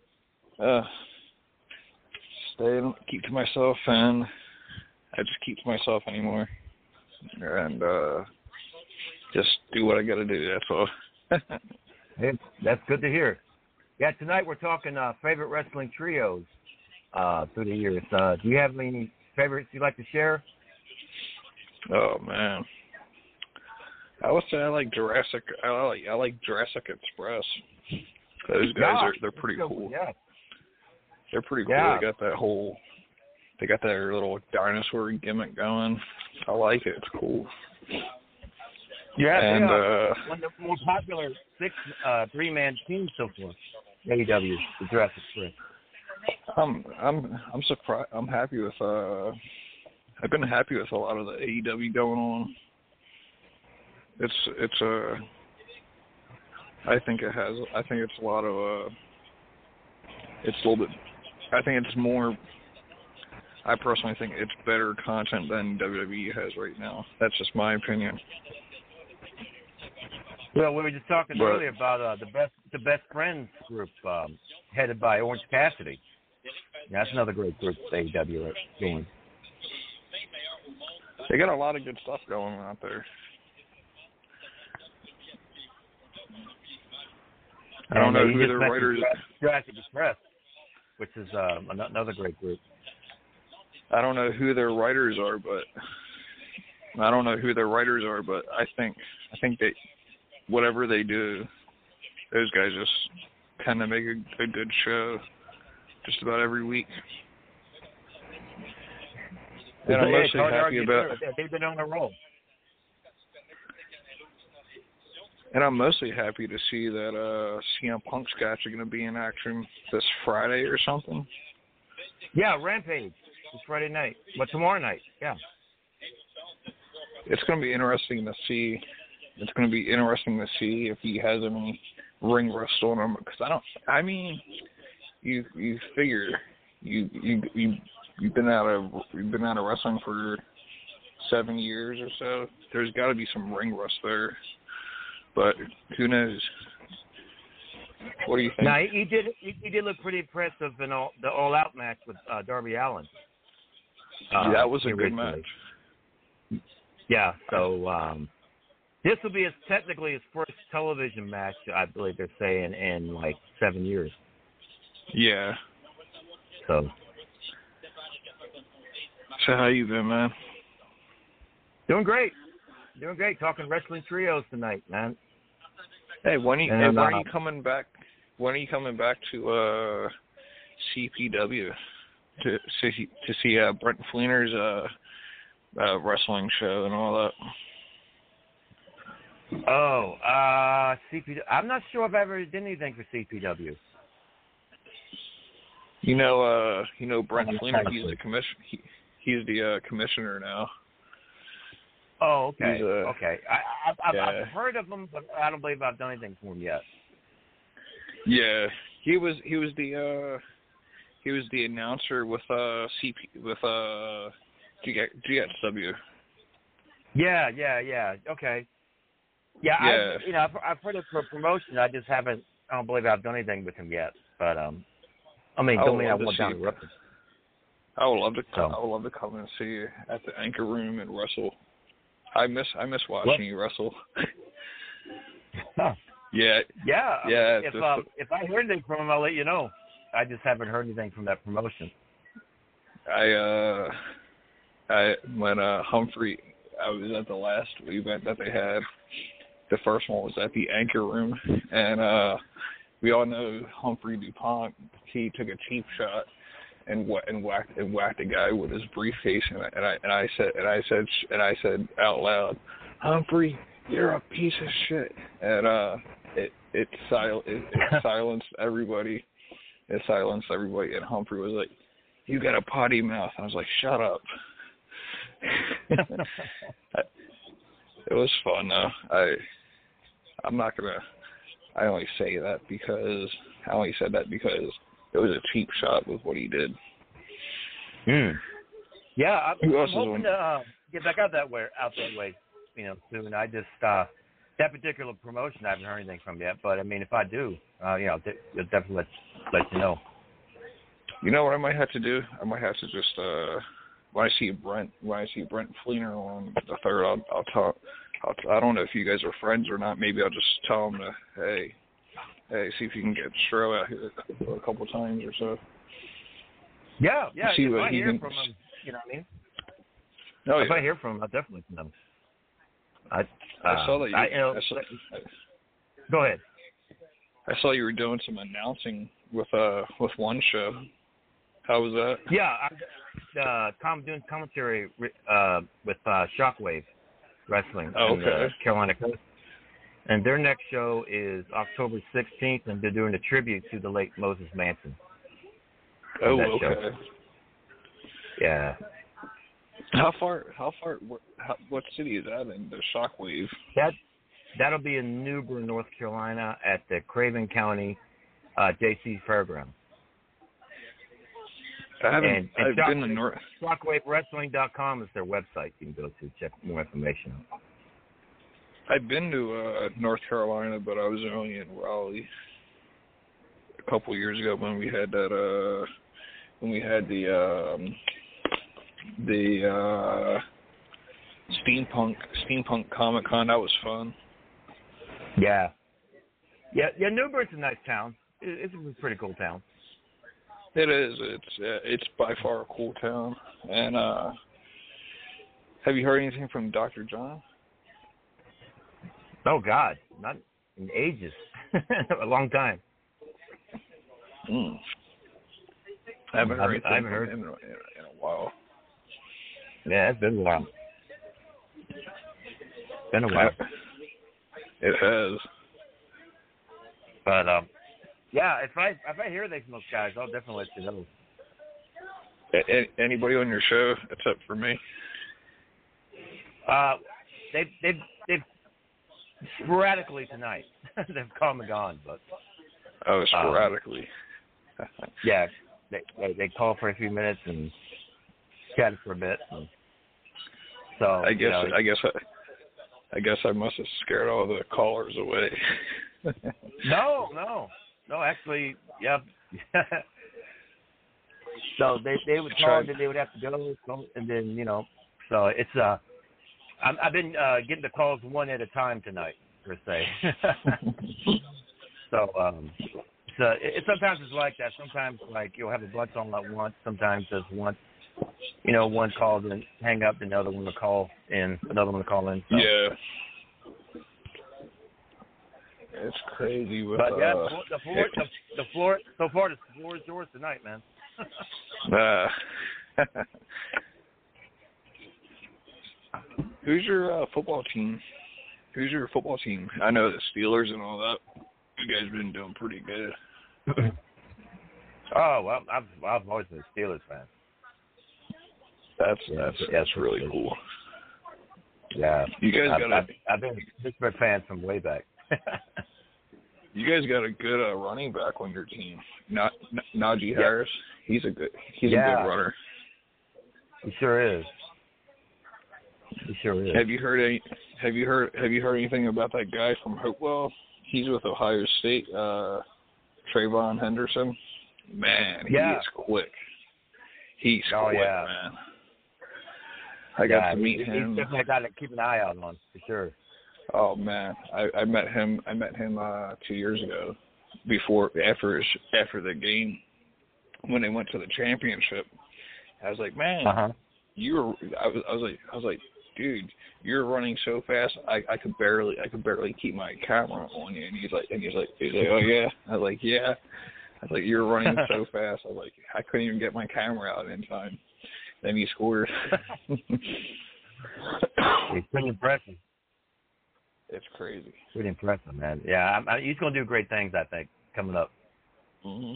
Keep to myself, and I just keep to myself anymore. And just do what I got to do, that's all. Hey, that's good to hear. Yeah, tonight we're talking favorite wrestling trios through the years. Do you have any favorites you'd like to share? Oh man, I would say I like Jurassic. I like Jurassic Express. Those guys they're pretty cool. Yeah, they're pretty cool. Yeah. They got their little dinosaur gimmick going. I like it. It's cool. Yeah, and one of the more popular three-man teams so far. AEW, the Jurassic Express. I'm surprised. I'm happy with. I've been happy with a lot of the AEW going on. I think it's a lot of it's a little bit. I think it's more. I personally think it's better content than WWE has right now. That's just my opinion. Well, we were just talking earlier about the best friends group headed by Orange Cassidy. Yeah, that's another great group AEW doing. They got a lot of good stuff going on out there. I don't know who their writers are. Jurassic Express, which is another great group. I don't know who their writers are, but I think that whatever they do, those guys just kind of make a good show just about every week. And I'm mostly happy about. They've been on a roll. And I'm mostly happy to see that CM Punk's guys are going to be in action this Friday or something. Yeah, Rampage this Friday night, but tomorrow night. Yeah. It's going to be interesting to see. It's going to be interesting to see if he has any ring rust on him, because you figure you've been out of wrestling for 7 years or so. There's got to be some ring rust there, but who knows? What do you think? No, he did look pretty impressive in the All Out match with Darby Allin. That was a good match. Yeah, so this will be technically his first television match, I believe they're saying, in like 7 years. Yeah. So how you been, man? Doing great. Talking wrestling trios tonight, man. Hey, when are you coming back? When are you coming back to CPW to see Brent Fleener's wrestling show and all that? CPW. I'm not sure if I ever did anything for CPW. You know Brent Fleener. He's the he's the commissioner now. Oh, okay. Okay. I've heard of him, but I don't believe I've done anything for him yet. Yeah, he was the announcer with GXW. Yeah. Okay. Yeah. I've heard it for promotion. I don't believe I've done anything with him yet. But don't mean I want to interrupt him. I would love to come and see you at the Anchor Room and wrestle. I miss watching you wrestle. Huh. Yeah. If I hear anything from him, I'll let you know. I just haven't heard anything from that promotion. When Humphrey, I was at the last event that they had. The first one was at the Anchor Room, and we all know Humphrey DuPont. He took a cheap shot and whacked a guy with his briefcase, and I said out loud, "Humphrey, you're a piece of shit," and it silenced everybody. It silenced everybody, and Humphrey was like, "You got a potty mouth." I was like, "Shut up." It was fun though. I only said that because it was a cheap shot with what he did. Yeah, I'm hoping to get back out that way, soon. I just that particular promotion I haven't heard anything from yet. But I mean, if I do, I'll definitely let you know. You know what I might have to do? I might have to just when I see Brent Fleener on the 3rd, I'll talk. I don't know if you guys are friends or not. Maybe I'll just tell him hey, see if you can get Stro out here a couple times or so. Yeah. See if what I he hear can... from him, you know what I mean? Oh, if I hear from him, I'll definitely send him. I saw that go ahead. I saw you were doing some announcing with one show. How was that? Yeah, I'm doing commentary with Shockwave Wrestling on the Carolina Coast. And their next show is October 16th, and they're doing a tribute to the late Moses Manson. Oh, okay. Show. Yeah. What city is that in, the Shockwave? That'll be in New Bern, North Carolina, at the Craven County JC Fairground. I've been to North. ShockwaveWrestling.com is their website. You can go to check more information. I've been to North Carolina, but I was only in Raleigh a couple years ago when we had that. When we had the steampunk Comic-Con. That was fun. Yeah. New Bern's a nice town. It's a pretty cool town. It is. It's by far a cool town. And have you heard anything from Dr. John? Oh God, not in ages. A long time. I haven't heard him in a while. Yeah, it's been a while. It has. But yeah, if I hear anything from those guys, I'll definitely let you know. Anybody on your show except for me? They've sporadically tonight. They've come and gone, but. Oh, sporadically. Yeah, they call for a few minutes and chat for a bit. And so I guess I must have scared all the callers away. No, actually, yeah. So they would call and then they would have to go, and then so it's I've been getting the calls one at a time tonight per se. So sometimes it's like that. Sometimes like you'll have a bunch on at once. Sometimes there's one, one calls and hang up, and the other one will call in. Another one will call in. So. Yeah. It's crazy. But the floor. So far, the floor is yours tonight, man. Who's your football team? Who's your football team? I know the Steelers and all that. You guys been doing pretty good. Oh well, I've always been a Steelers fan. That's really cool. Yeah, you guys I've been a Pittsburgh fan from way back. You guys got a good running back on your team. Najee Harris. He's a good runner. He sure is. Have you heard anything about that guy from Hopewell? He's with Ohio State, Trayvon Henderson. Man, he is quick. He's quick, man. I got to meet him. He's definitely got to keep an eye out on, for sure. Oh man, I met him 2 years ago, after the game when they went to the championship. I was like, man, I was like, dude, you're running so fast. I could barely keep my camera on you. And he's like, oh yeah. I was like, yeah. I was like, you're running so fast. I was like, I couldn't even get my camera out in time. Then he scored. He's pretty impressive. It's crazy. Pretty impressive, man. Yeah, he's going to do great things, I think, coming up. Mm-hmm.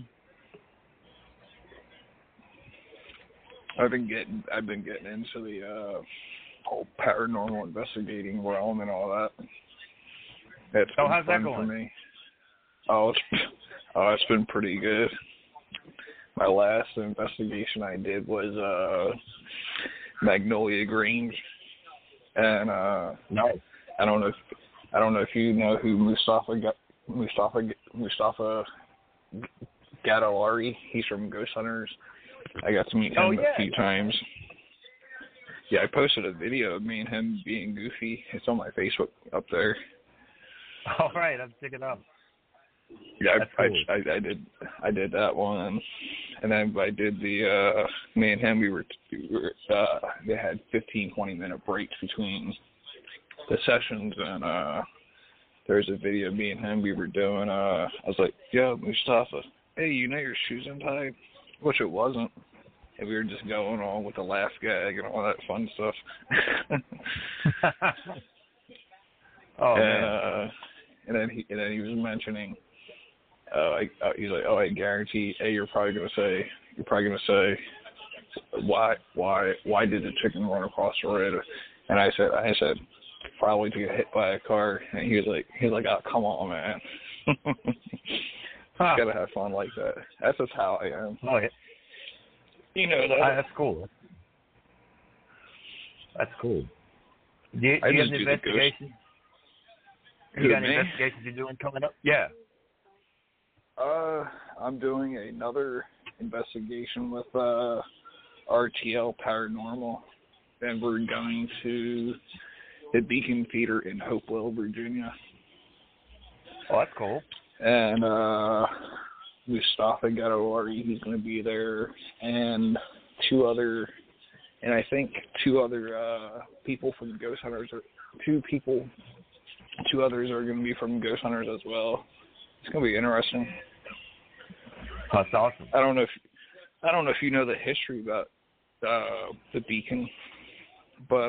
I've been getting into the whole paranormal investigating realm and all that. How's that going for me? It's been pretty good. My last investigation I did was Magnolia Grange, and nice. I don't know if you know who Mustafa Gadolari. He's from Ghost Hunters. I got to meet him a few times. Yeah, I posted a video of me and him being goofy. It's on my Facebook up there. All right, I'm checking it out. Yeah, cool. I did that one, and then I did the me and him. We were they had 15-20 minute breaks between the sessions, and there's a video of me and him we were doing. I was like, yo, Mustafa, hey, you know your shoes untied? Which it wasn't. And we were just going on with the laugh gag and all that fun stuff. Man. And then he was mentioning, he's like, I guarantee, you're probably gonna say, why did the chicken run across the road? And I said, probably to get hit by a car. And he was like, oh, come on, man. Gotta have fun like that. That's just how I am. Oh, yeah. You know that. That's cool. Do you have an investigation? You got any investigations you're doing coming up? Yeah. I'm doing another investigation with RTL Paranormal, and we're going to the Beacon Theater in Hopewell, Virginia. Oh, that's cool. And Mustafa Gadolari, he's going to be there, and two other people from Ghost Hunters. Two others are going to be from Ghost Hunters as well. It's going to be interesting. That's awesome. I don't know if you know the history about the Beacon, but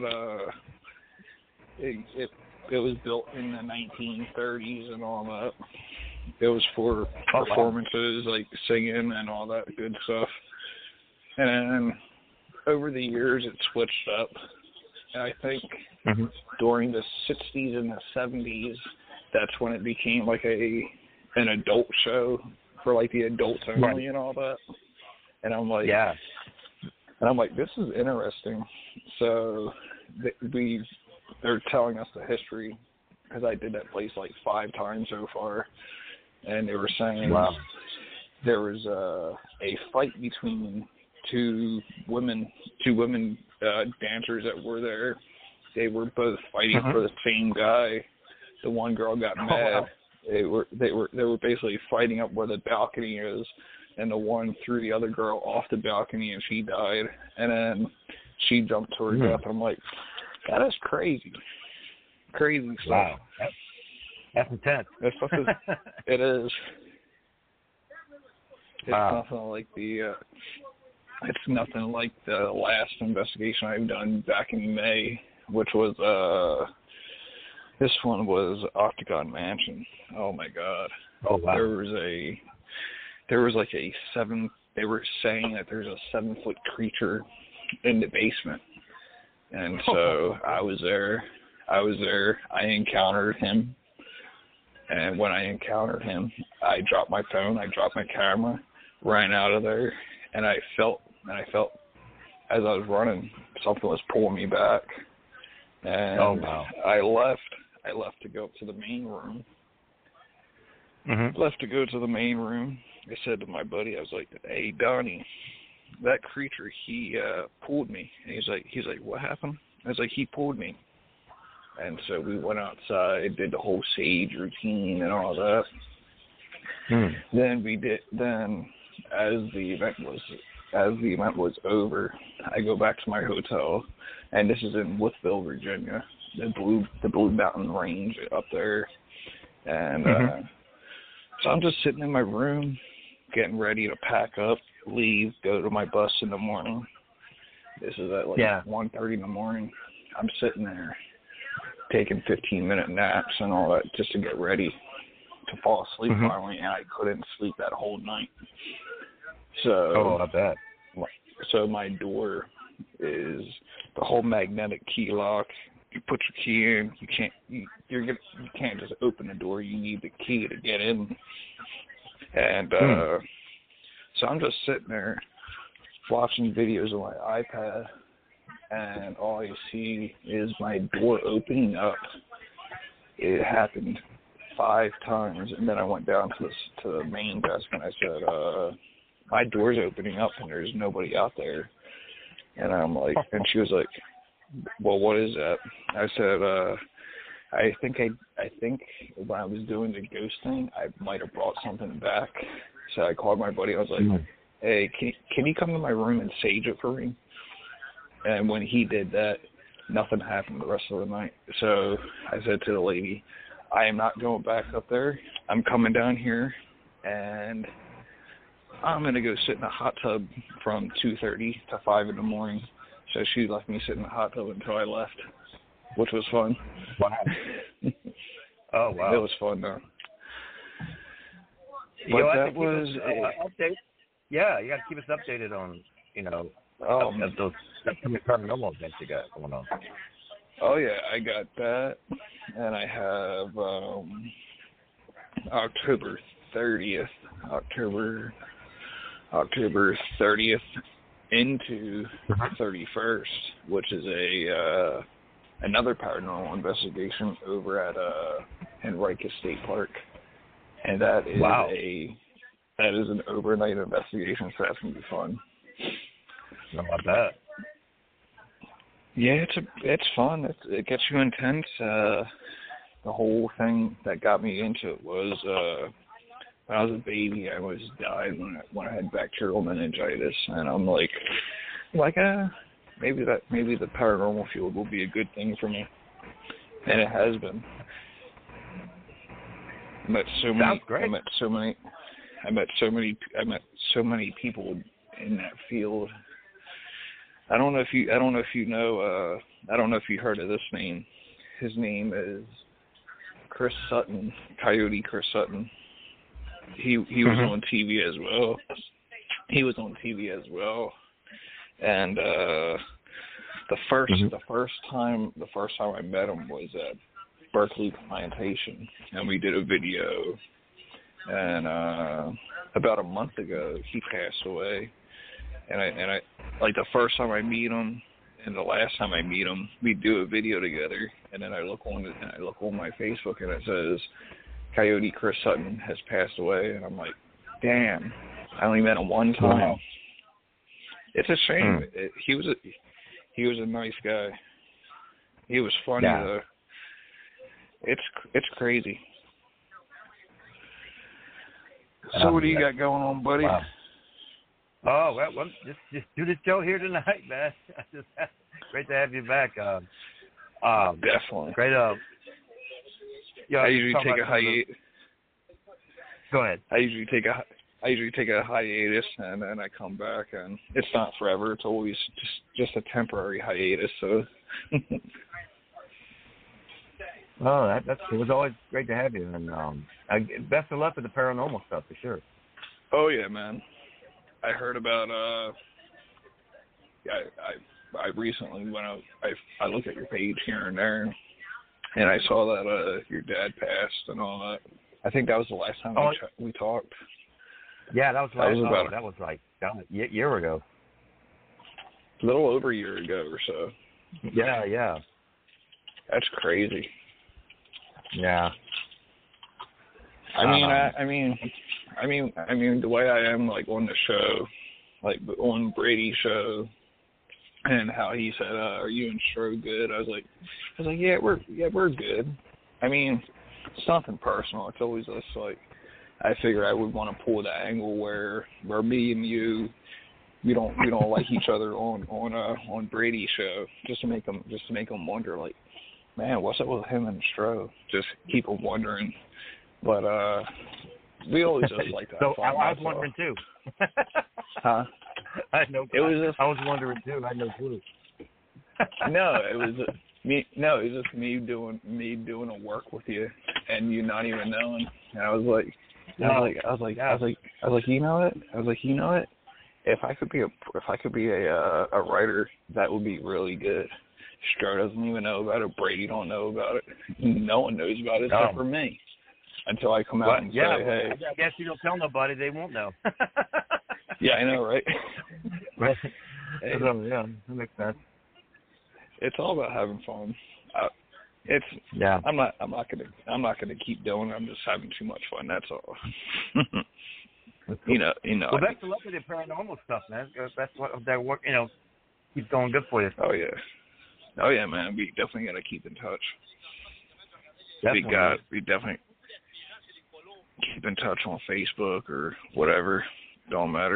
it was built in the 1930s and all that. It was for performances like singing and all that good stuff. And over the years, it switched up. And I think during the 60s and the 70s, that's when it became like an adult show for like the adults only and all that. And I'm like, this is interesting. So they're telling us the history, because I did that place like 5 times so far. And they were saying there was a fight between two women dancers that were there. They were both fighting for the same guy. The one girl got mad They were basically fighting up where the balcony is, and the one threw the other girl off the balcony, and she died. And then she jumped to her death. I'm like, that is crazy. Crazy stuff. Wow. That's intense. That stuff is, it is. It's Wow. nothing like it's nothing like the last investigation I've done back in May, which was this one was Octagon Mansion. Oh my God. Oh wow. There was like they were saying that there's a 7-foot creature in the basement. And so I was there. I encountered him. And when I encountered him, I dropped my phone, I dropped my camera, ran out of there, and I felt as I was running, something was pulling me back. And oh wow. I left to go up to the main room. Left to go to the main room. I said to my buddy, I was like, "Hey Donnie, that creature, he pulled me." And he's like, "What happened?" I was like, "He pulled me." And so we went outside, did the whole sage routine and all that. Then as the event was over, I go back to my hotel, and this is in Woodville, Virginia, the Blue Mountain Range up there. And so I'm just sitting in my room, getting ready to pack up, leave, go to my bus in the morning. This is at 1:30 in the morning. I'm sitting there taking 15-minute naps and all that just to get ready to fall asleep finally, and I couldn't sleep that whole night. So, I bet. So my door is the whole magnetic key lock. You put your key in, you can't just open the door. You need the key to get in. And so I'm just sitting there watching videos on my iPad, and all I see is my door opening up. It happened 5 times, and then I went down to the main desk, and I said, my door's opening up, and there's nobody out there. And I'm like, and she was like, well, what is that? I said, I think when I was doing the ghost thing, I might have brought something back. So I called my buddy. I was like, hey, can you come to my room and sage it for me? And when he did that, nothing happened the rest of the night. So I said to the lady, I am not going back up there. I'm coming down here, and I'm going to go sit in a hot tub from 2:30 to 5 in the morning. So she left me sit in the hot tub until I left, which was fun. Wow. Oh, wow. It was fun, though. But that was update. Yeah, you got to keep us updated on, those paranormal events you got going on. Oh, yeah, I got that. And I have October 30th into 31st, which is another paranormal investigation over at Henrica State Park. And that is an overnight investigation, so that's going to be fun. How about that? Yeah, it's fun. It gets you intense. The whole thing that got me into it was when I was a baby, I almost died when I had bacterial meningitis, and I'm like, maybe the paranormal field will be a good thing for me, and it has been. I met so many people in that field. I don't know if you know. I don't know if you heard of this name. His name is Chris Sutton, Coyote Chris Sutton. He was on TV as well. And the first time I met him was at Berkeley Plantation, and we did a video. And about a month ago, he passed away. And I like the first time I meet him and the last time I meet him, we do a video together. And then I look on my Facebook, and it says Coyote Chris Sutton has passed away. And I'm like, damn, I only met him one time. Wow. It's a shame. He was a nice guy. He was funny though. It's crazy. So what do you got going on, buddy? Oh, well, just do this show here tonight, man. Great to have you back. Definitely. Great. I usually take a hiatus. Go ahead. I usually take a hiatus, and then I come back, and it's not forever. It's always just a temporary hiatus. So. Oh, it was always great to have you, and best of luck with the paranormal stuff for sure. Oh yeah, man. I heard about I recently went out. I look at your page here and there, and I saw that your dad passed and all that. I think that was the last time we talked. Yeah, that was like a year ago. A little over a year ago or so. Yeah. That's crazy. Yeah. I mean, the way I am, like, on the show, like, on Brady's show, and how he said, are you and Stro good? I was like, yeah, we're good. I mean, it's nothing personal. It's always just, like, I figured I would want to pull the angle where me and you, we don't like each other on Brady's show, just to make them wonder, like, man, what's up with him and Stro? Just keep them wondering. But we always just like that. So I was wondering too. Huh? I know. I was wondering too. I know too. No, it was me. No, it was just me doing a work with you, and you not even knowing. And I was like, you know what? If I could be a writer, that would be really good. Stro doesn't even know about it. Brady don't know about it. No one knows about it except for me. Until I come out and say, hey. I guess you don't tell nobody, they won't know. Yeah, I know, right? Right. Hey, yeah, that makes sense. It's all about having fun. I'm not gonna keep doing it. I'm just having too much fun. That's all. You know. Well, best of luck with the paranormal stuff, man. That's what that work. Keeps going good for you. Oh yeah, man. We definitely gotta keep in touch. Definitely. We definitely keep in touch on Facebook or whatever. Don't matter.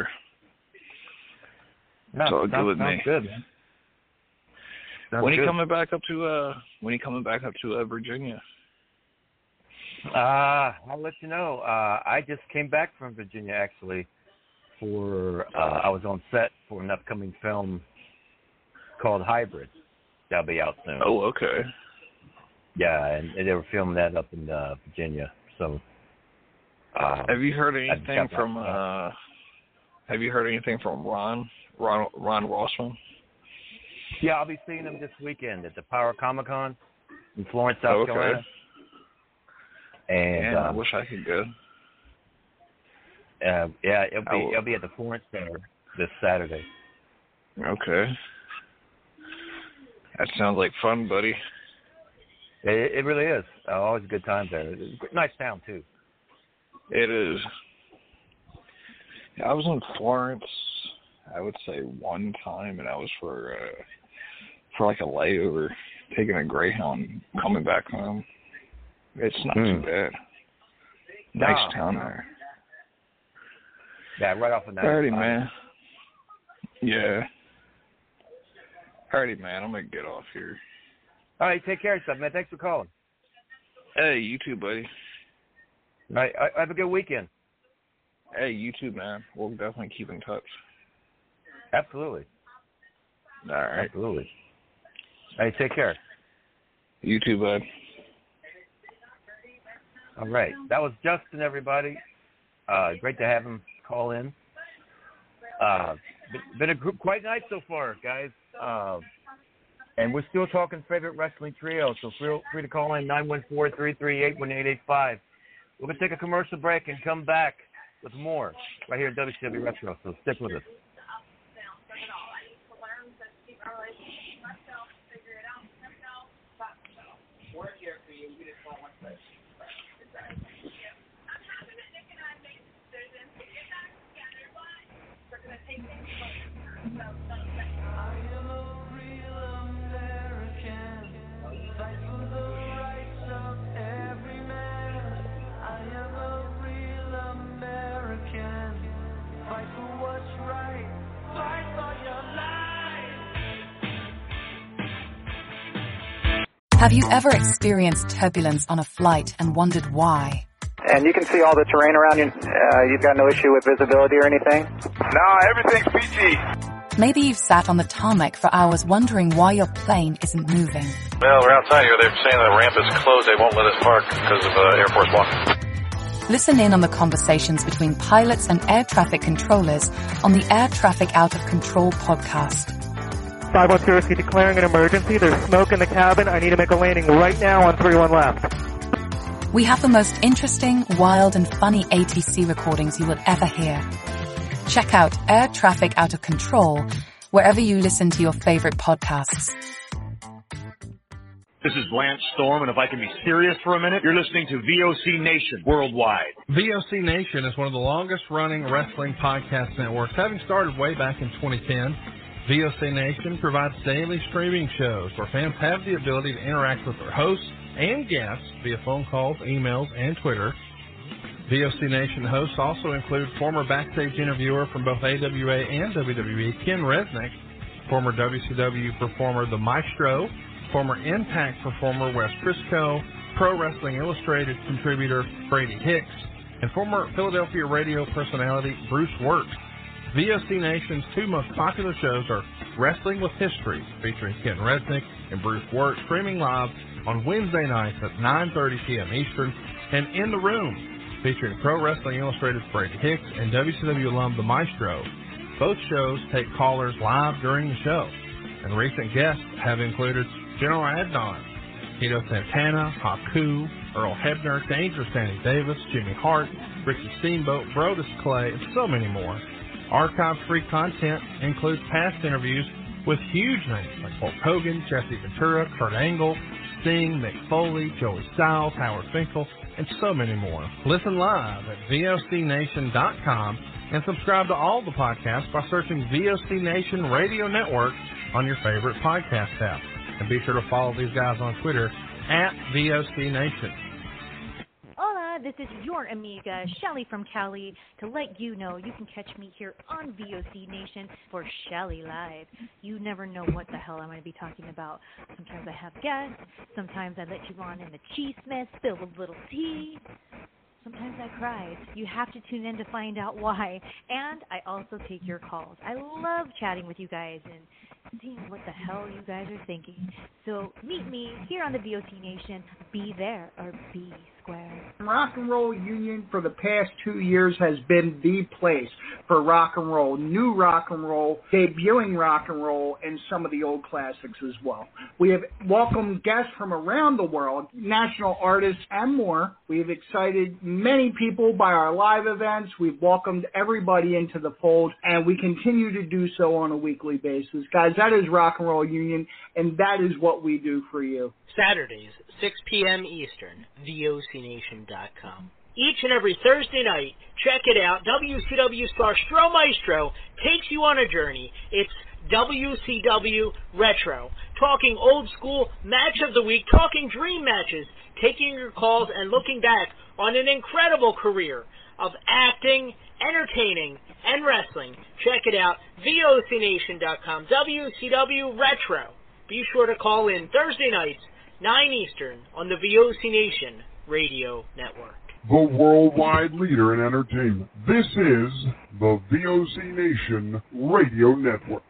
No, it's all good with me. Good, man. When are you coming back up to Virginia? I'll let you know. I just came back from Virginia actually for I was on set for an upcoming film called Hybrid. That'll be out soon. Oh, okay. Yeah, and they were filming that up in Virginia. So have you heard anything from Ron Rossman? Yeah, I'll be seeing him this weekend at the Power Comic-Con in Florence, South Carolina. And I wish I could go. Yeah, it'll be at the Florence Center this Saturday. Okay. That sounds like fun, buddy. It really is. Always a good time there. It's a nice town too. It is. I was in Florence, I would say one time, and I was for like a layover, taking a Greyhound, coming back home. It's not too bad. Nice town there. Yeah, right off of that. Alrighty, man. Yeah. Alrighty, man. I'm gonna get off here. All right, take care of yourself, man. Thanks for calling. Hey, you too, buddy. All right, have a good weekend. Hey, you too, man. We'll definitely keep in touch. Absolutely. All right. Absolutely. Hey, take care. You too, bud. All right. That was Justin, everybody. Great to have him call in. Been a quite night so far, guys. And we're still talking favorite wrestling trio, so feel free to call in 914-338-1885. We're going to take a commercial break and come back with more right here at WCW Retro, so stick with us. Have you ever experienced turbulence on a flight and wondered why? And you can see all the terrain around you. You've got no issue with visibility or anything? No, everything's PG. Maybe you've sat on the tarmac for hours wondering why your plane isn't moving. Well, we're outside here. They're saying the ramp is closed. They won't let us park because of Air Force One. Listen in on the conversations between pilots and air traffic controllers on the Air Traffic Out of Control podcast. 510 Whiskey declaring an emergency. There's smoke in the cabin. I need to make a landing right now on 31 left. We have the most interesting, wild, and funny ATC recordings you will ever hear. Check out Air Traffic Out of Control wherever you listen to your favorite podcasts. This is Lance Storm, and if I can be serious for a minute, you're listening to VOC Nation Worldwide. VOC Nation is one of the longest-running wrestling podcast networks, having started way back in 2010. VOC Nation provides daily streaming shows where fans have the ability to interact with their hosts and guests via phone calls, emails, and Twitter. VOC Nation hosts also include former backstage interviewer from both AWA and WWE, Ken Resnick, former WCW performer The Maestro, former Impact performer Wes Briscoe, Pro Wrestling Illustrated contributor Brady Hicks, and former Philadelphia radio personality Bruce Wirt. VOC Nation's two most popular shows are Wrestling with History, featuring Ken Resnick and Bruce Wirt, streaming live on Wednesday nights at 9:30 p.m. Eastern, and In the Room, featuring Pro Wrestling Illustrated's Brady Hicks and WCW alum The Maestro. Both shows take callers live during the show, and recent guests have included General Adnan, Tito Santana, Haku, Earl Hebner, Dangerous Danny Davis, Jimmy Hart, Ricky Steamboat, Brodus Clay, and so many more. Archive-free content includes past interviews with huge names like Hulk Hogan, Jesse Ventura, Kurt Angle, Sting, Mick Foley, Joey Styles, Howard Finkel, and so many more. Listen live at VOCNation.com and subscribe to all the podcasts by searching VOC Nation Radio Network on your favorite podcast app. And be sure to follow these guys on Twitter at VOC Nation. Hola, this is your amiga, Shelly from Cali, to let you know you can catch me here on VOC Nation for Shelly Live. You never know what the hell I'm going to be talking about. Sometimes I have guests, sometimes I let you on in the cheese mess, spill a little tea. Sometimes I cry. You have to tune in to find out why. And I also take your calls. I love chatting with you guys and seeing what the hell you guys are thinking. So meet me here on the VOC Nation. Be there or be square. Rock and Roll Union for the past 2 years has been the place for rock and roll, new rock and roll, debuting rock and roll, and some of the old classics as well. We have welcomed guests from around the world, national artists, and more. We have excited many people by our live events. We've welcomed everybody into the fold, and we continue to do so on a weekly basis. Guys, that is Rock and Roll Union, and that is what we do for you. Saturdays, 6 p.m. Eastern, VOCNation.com. Each and every Thursday night, check it out, WCW star Stro Maestro takes you on a journey. It's WCW Retro, talking old school match of the week, talking dream matches, taking your calls and looking back on an incredible career of acting, entertaining, and wrestling. Check it out, VOCNation.com, WCW Retro. Be sure to call in Thursday nights, 9 Eastern, on the VOC Nation Radio Network. The worldwide leader in entertainment. This is the VOC Nation Radio Network.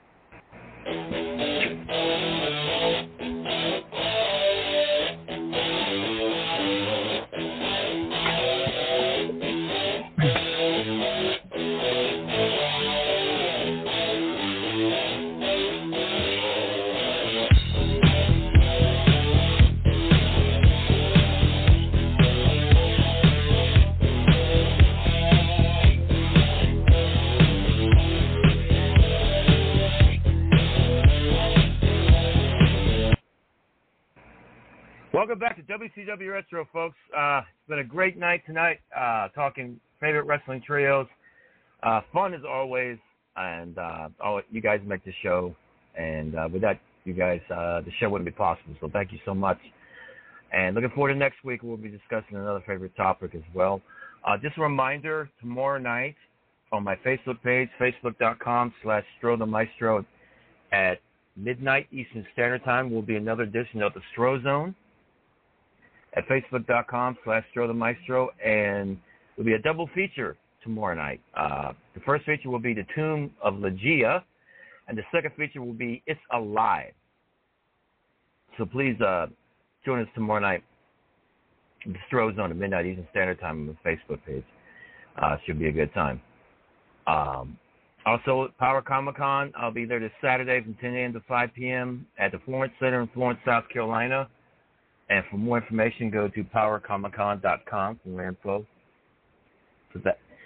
Welcome back to WCW Retro, folks. It's been a great night tonight, talking favorite wrestling trios. Fun as always, and you guys make the show. And without you guys, the show wouldn't be possible. So thank you so much. And looking forward to next week, we'll be discussing another favorite topic as well. Just a reminder, tomorrow night on my Facebook page, facebook.com/StroTheMaestro at midnight Eastern Standard Time, will be another edition of the Stro Zone at facebook.com/Stro the Maestro, and it'll be a double feature tomorrow night. The first feature will be The Tomb of Legia, and the second feature will be It's Alive. So please join us tomorrow night, the Stro Zone at midnight Eastern Standard Time on the Facebook page. Should be a good time. Also, at Power Comic-Con, I'll be there this Saturday from 10 a.m. to 5 p.m. at the Florence Center in Florence, South Carolina. And for more information, go to powercomiccon.com for more info. So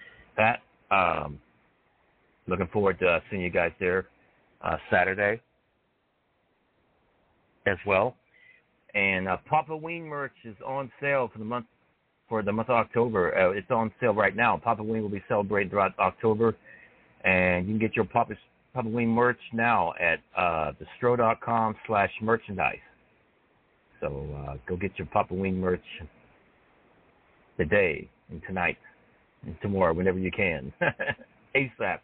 looking forward to seeing you guys there Saturday as well. And Papa Ween merch is on sale for the month of October. It's on sale right now. Papa Ween will be celebrating throughout October, and you can get your Papa Ween merch now at thestro.com/merchandise. So go get your Papa Ween merch today and tonight and tomorrow, whenever you can, ASAP.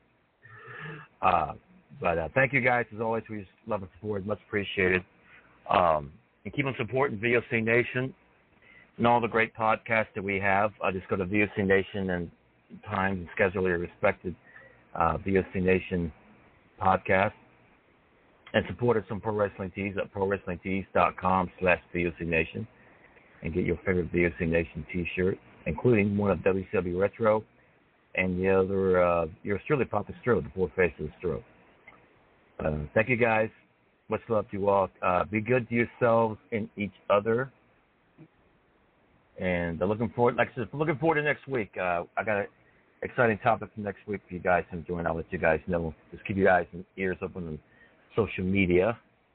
But thank you guys as always for your love and support, much appreciated. And keep on supporting VOC Nation and all the great podcasts that we have. Just go to VOC Nation and time and schedule your respected VOC Nation podcast. And support us on Pro Wrestling Tees at prowrestlingtees.com/VOC Nation and get your favorite VOC Nation t-shirt, including one of WCW Retro and the other, yours truly, Papa Stro, the four faces of Stro. Thank you guys. Much love to you all. Be good to yourselves and each other. And looking forward to next week. I got an exciting topic for next week for you guys to enjoy, and I'll let you guys know. Just keep you guys and ears open on social media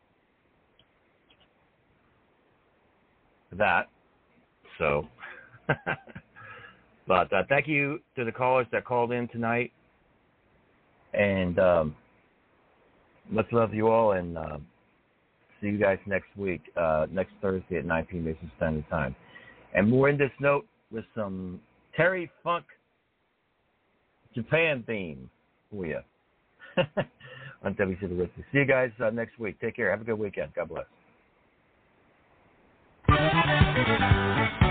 for that. So, but thank you to the callers that called in tonight. And much love to you all, and see you guys next week, next Thursday at 9 p.m. Eastern Standard Time. And more in this note with some Terry Funk Japan theme for you on WCW Wrestling. See you guys next week. Take care. Have a good weekend. God bless.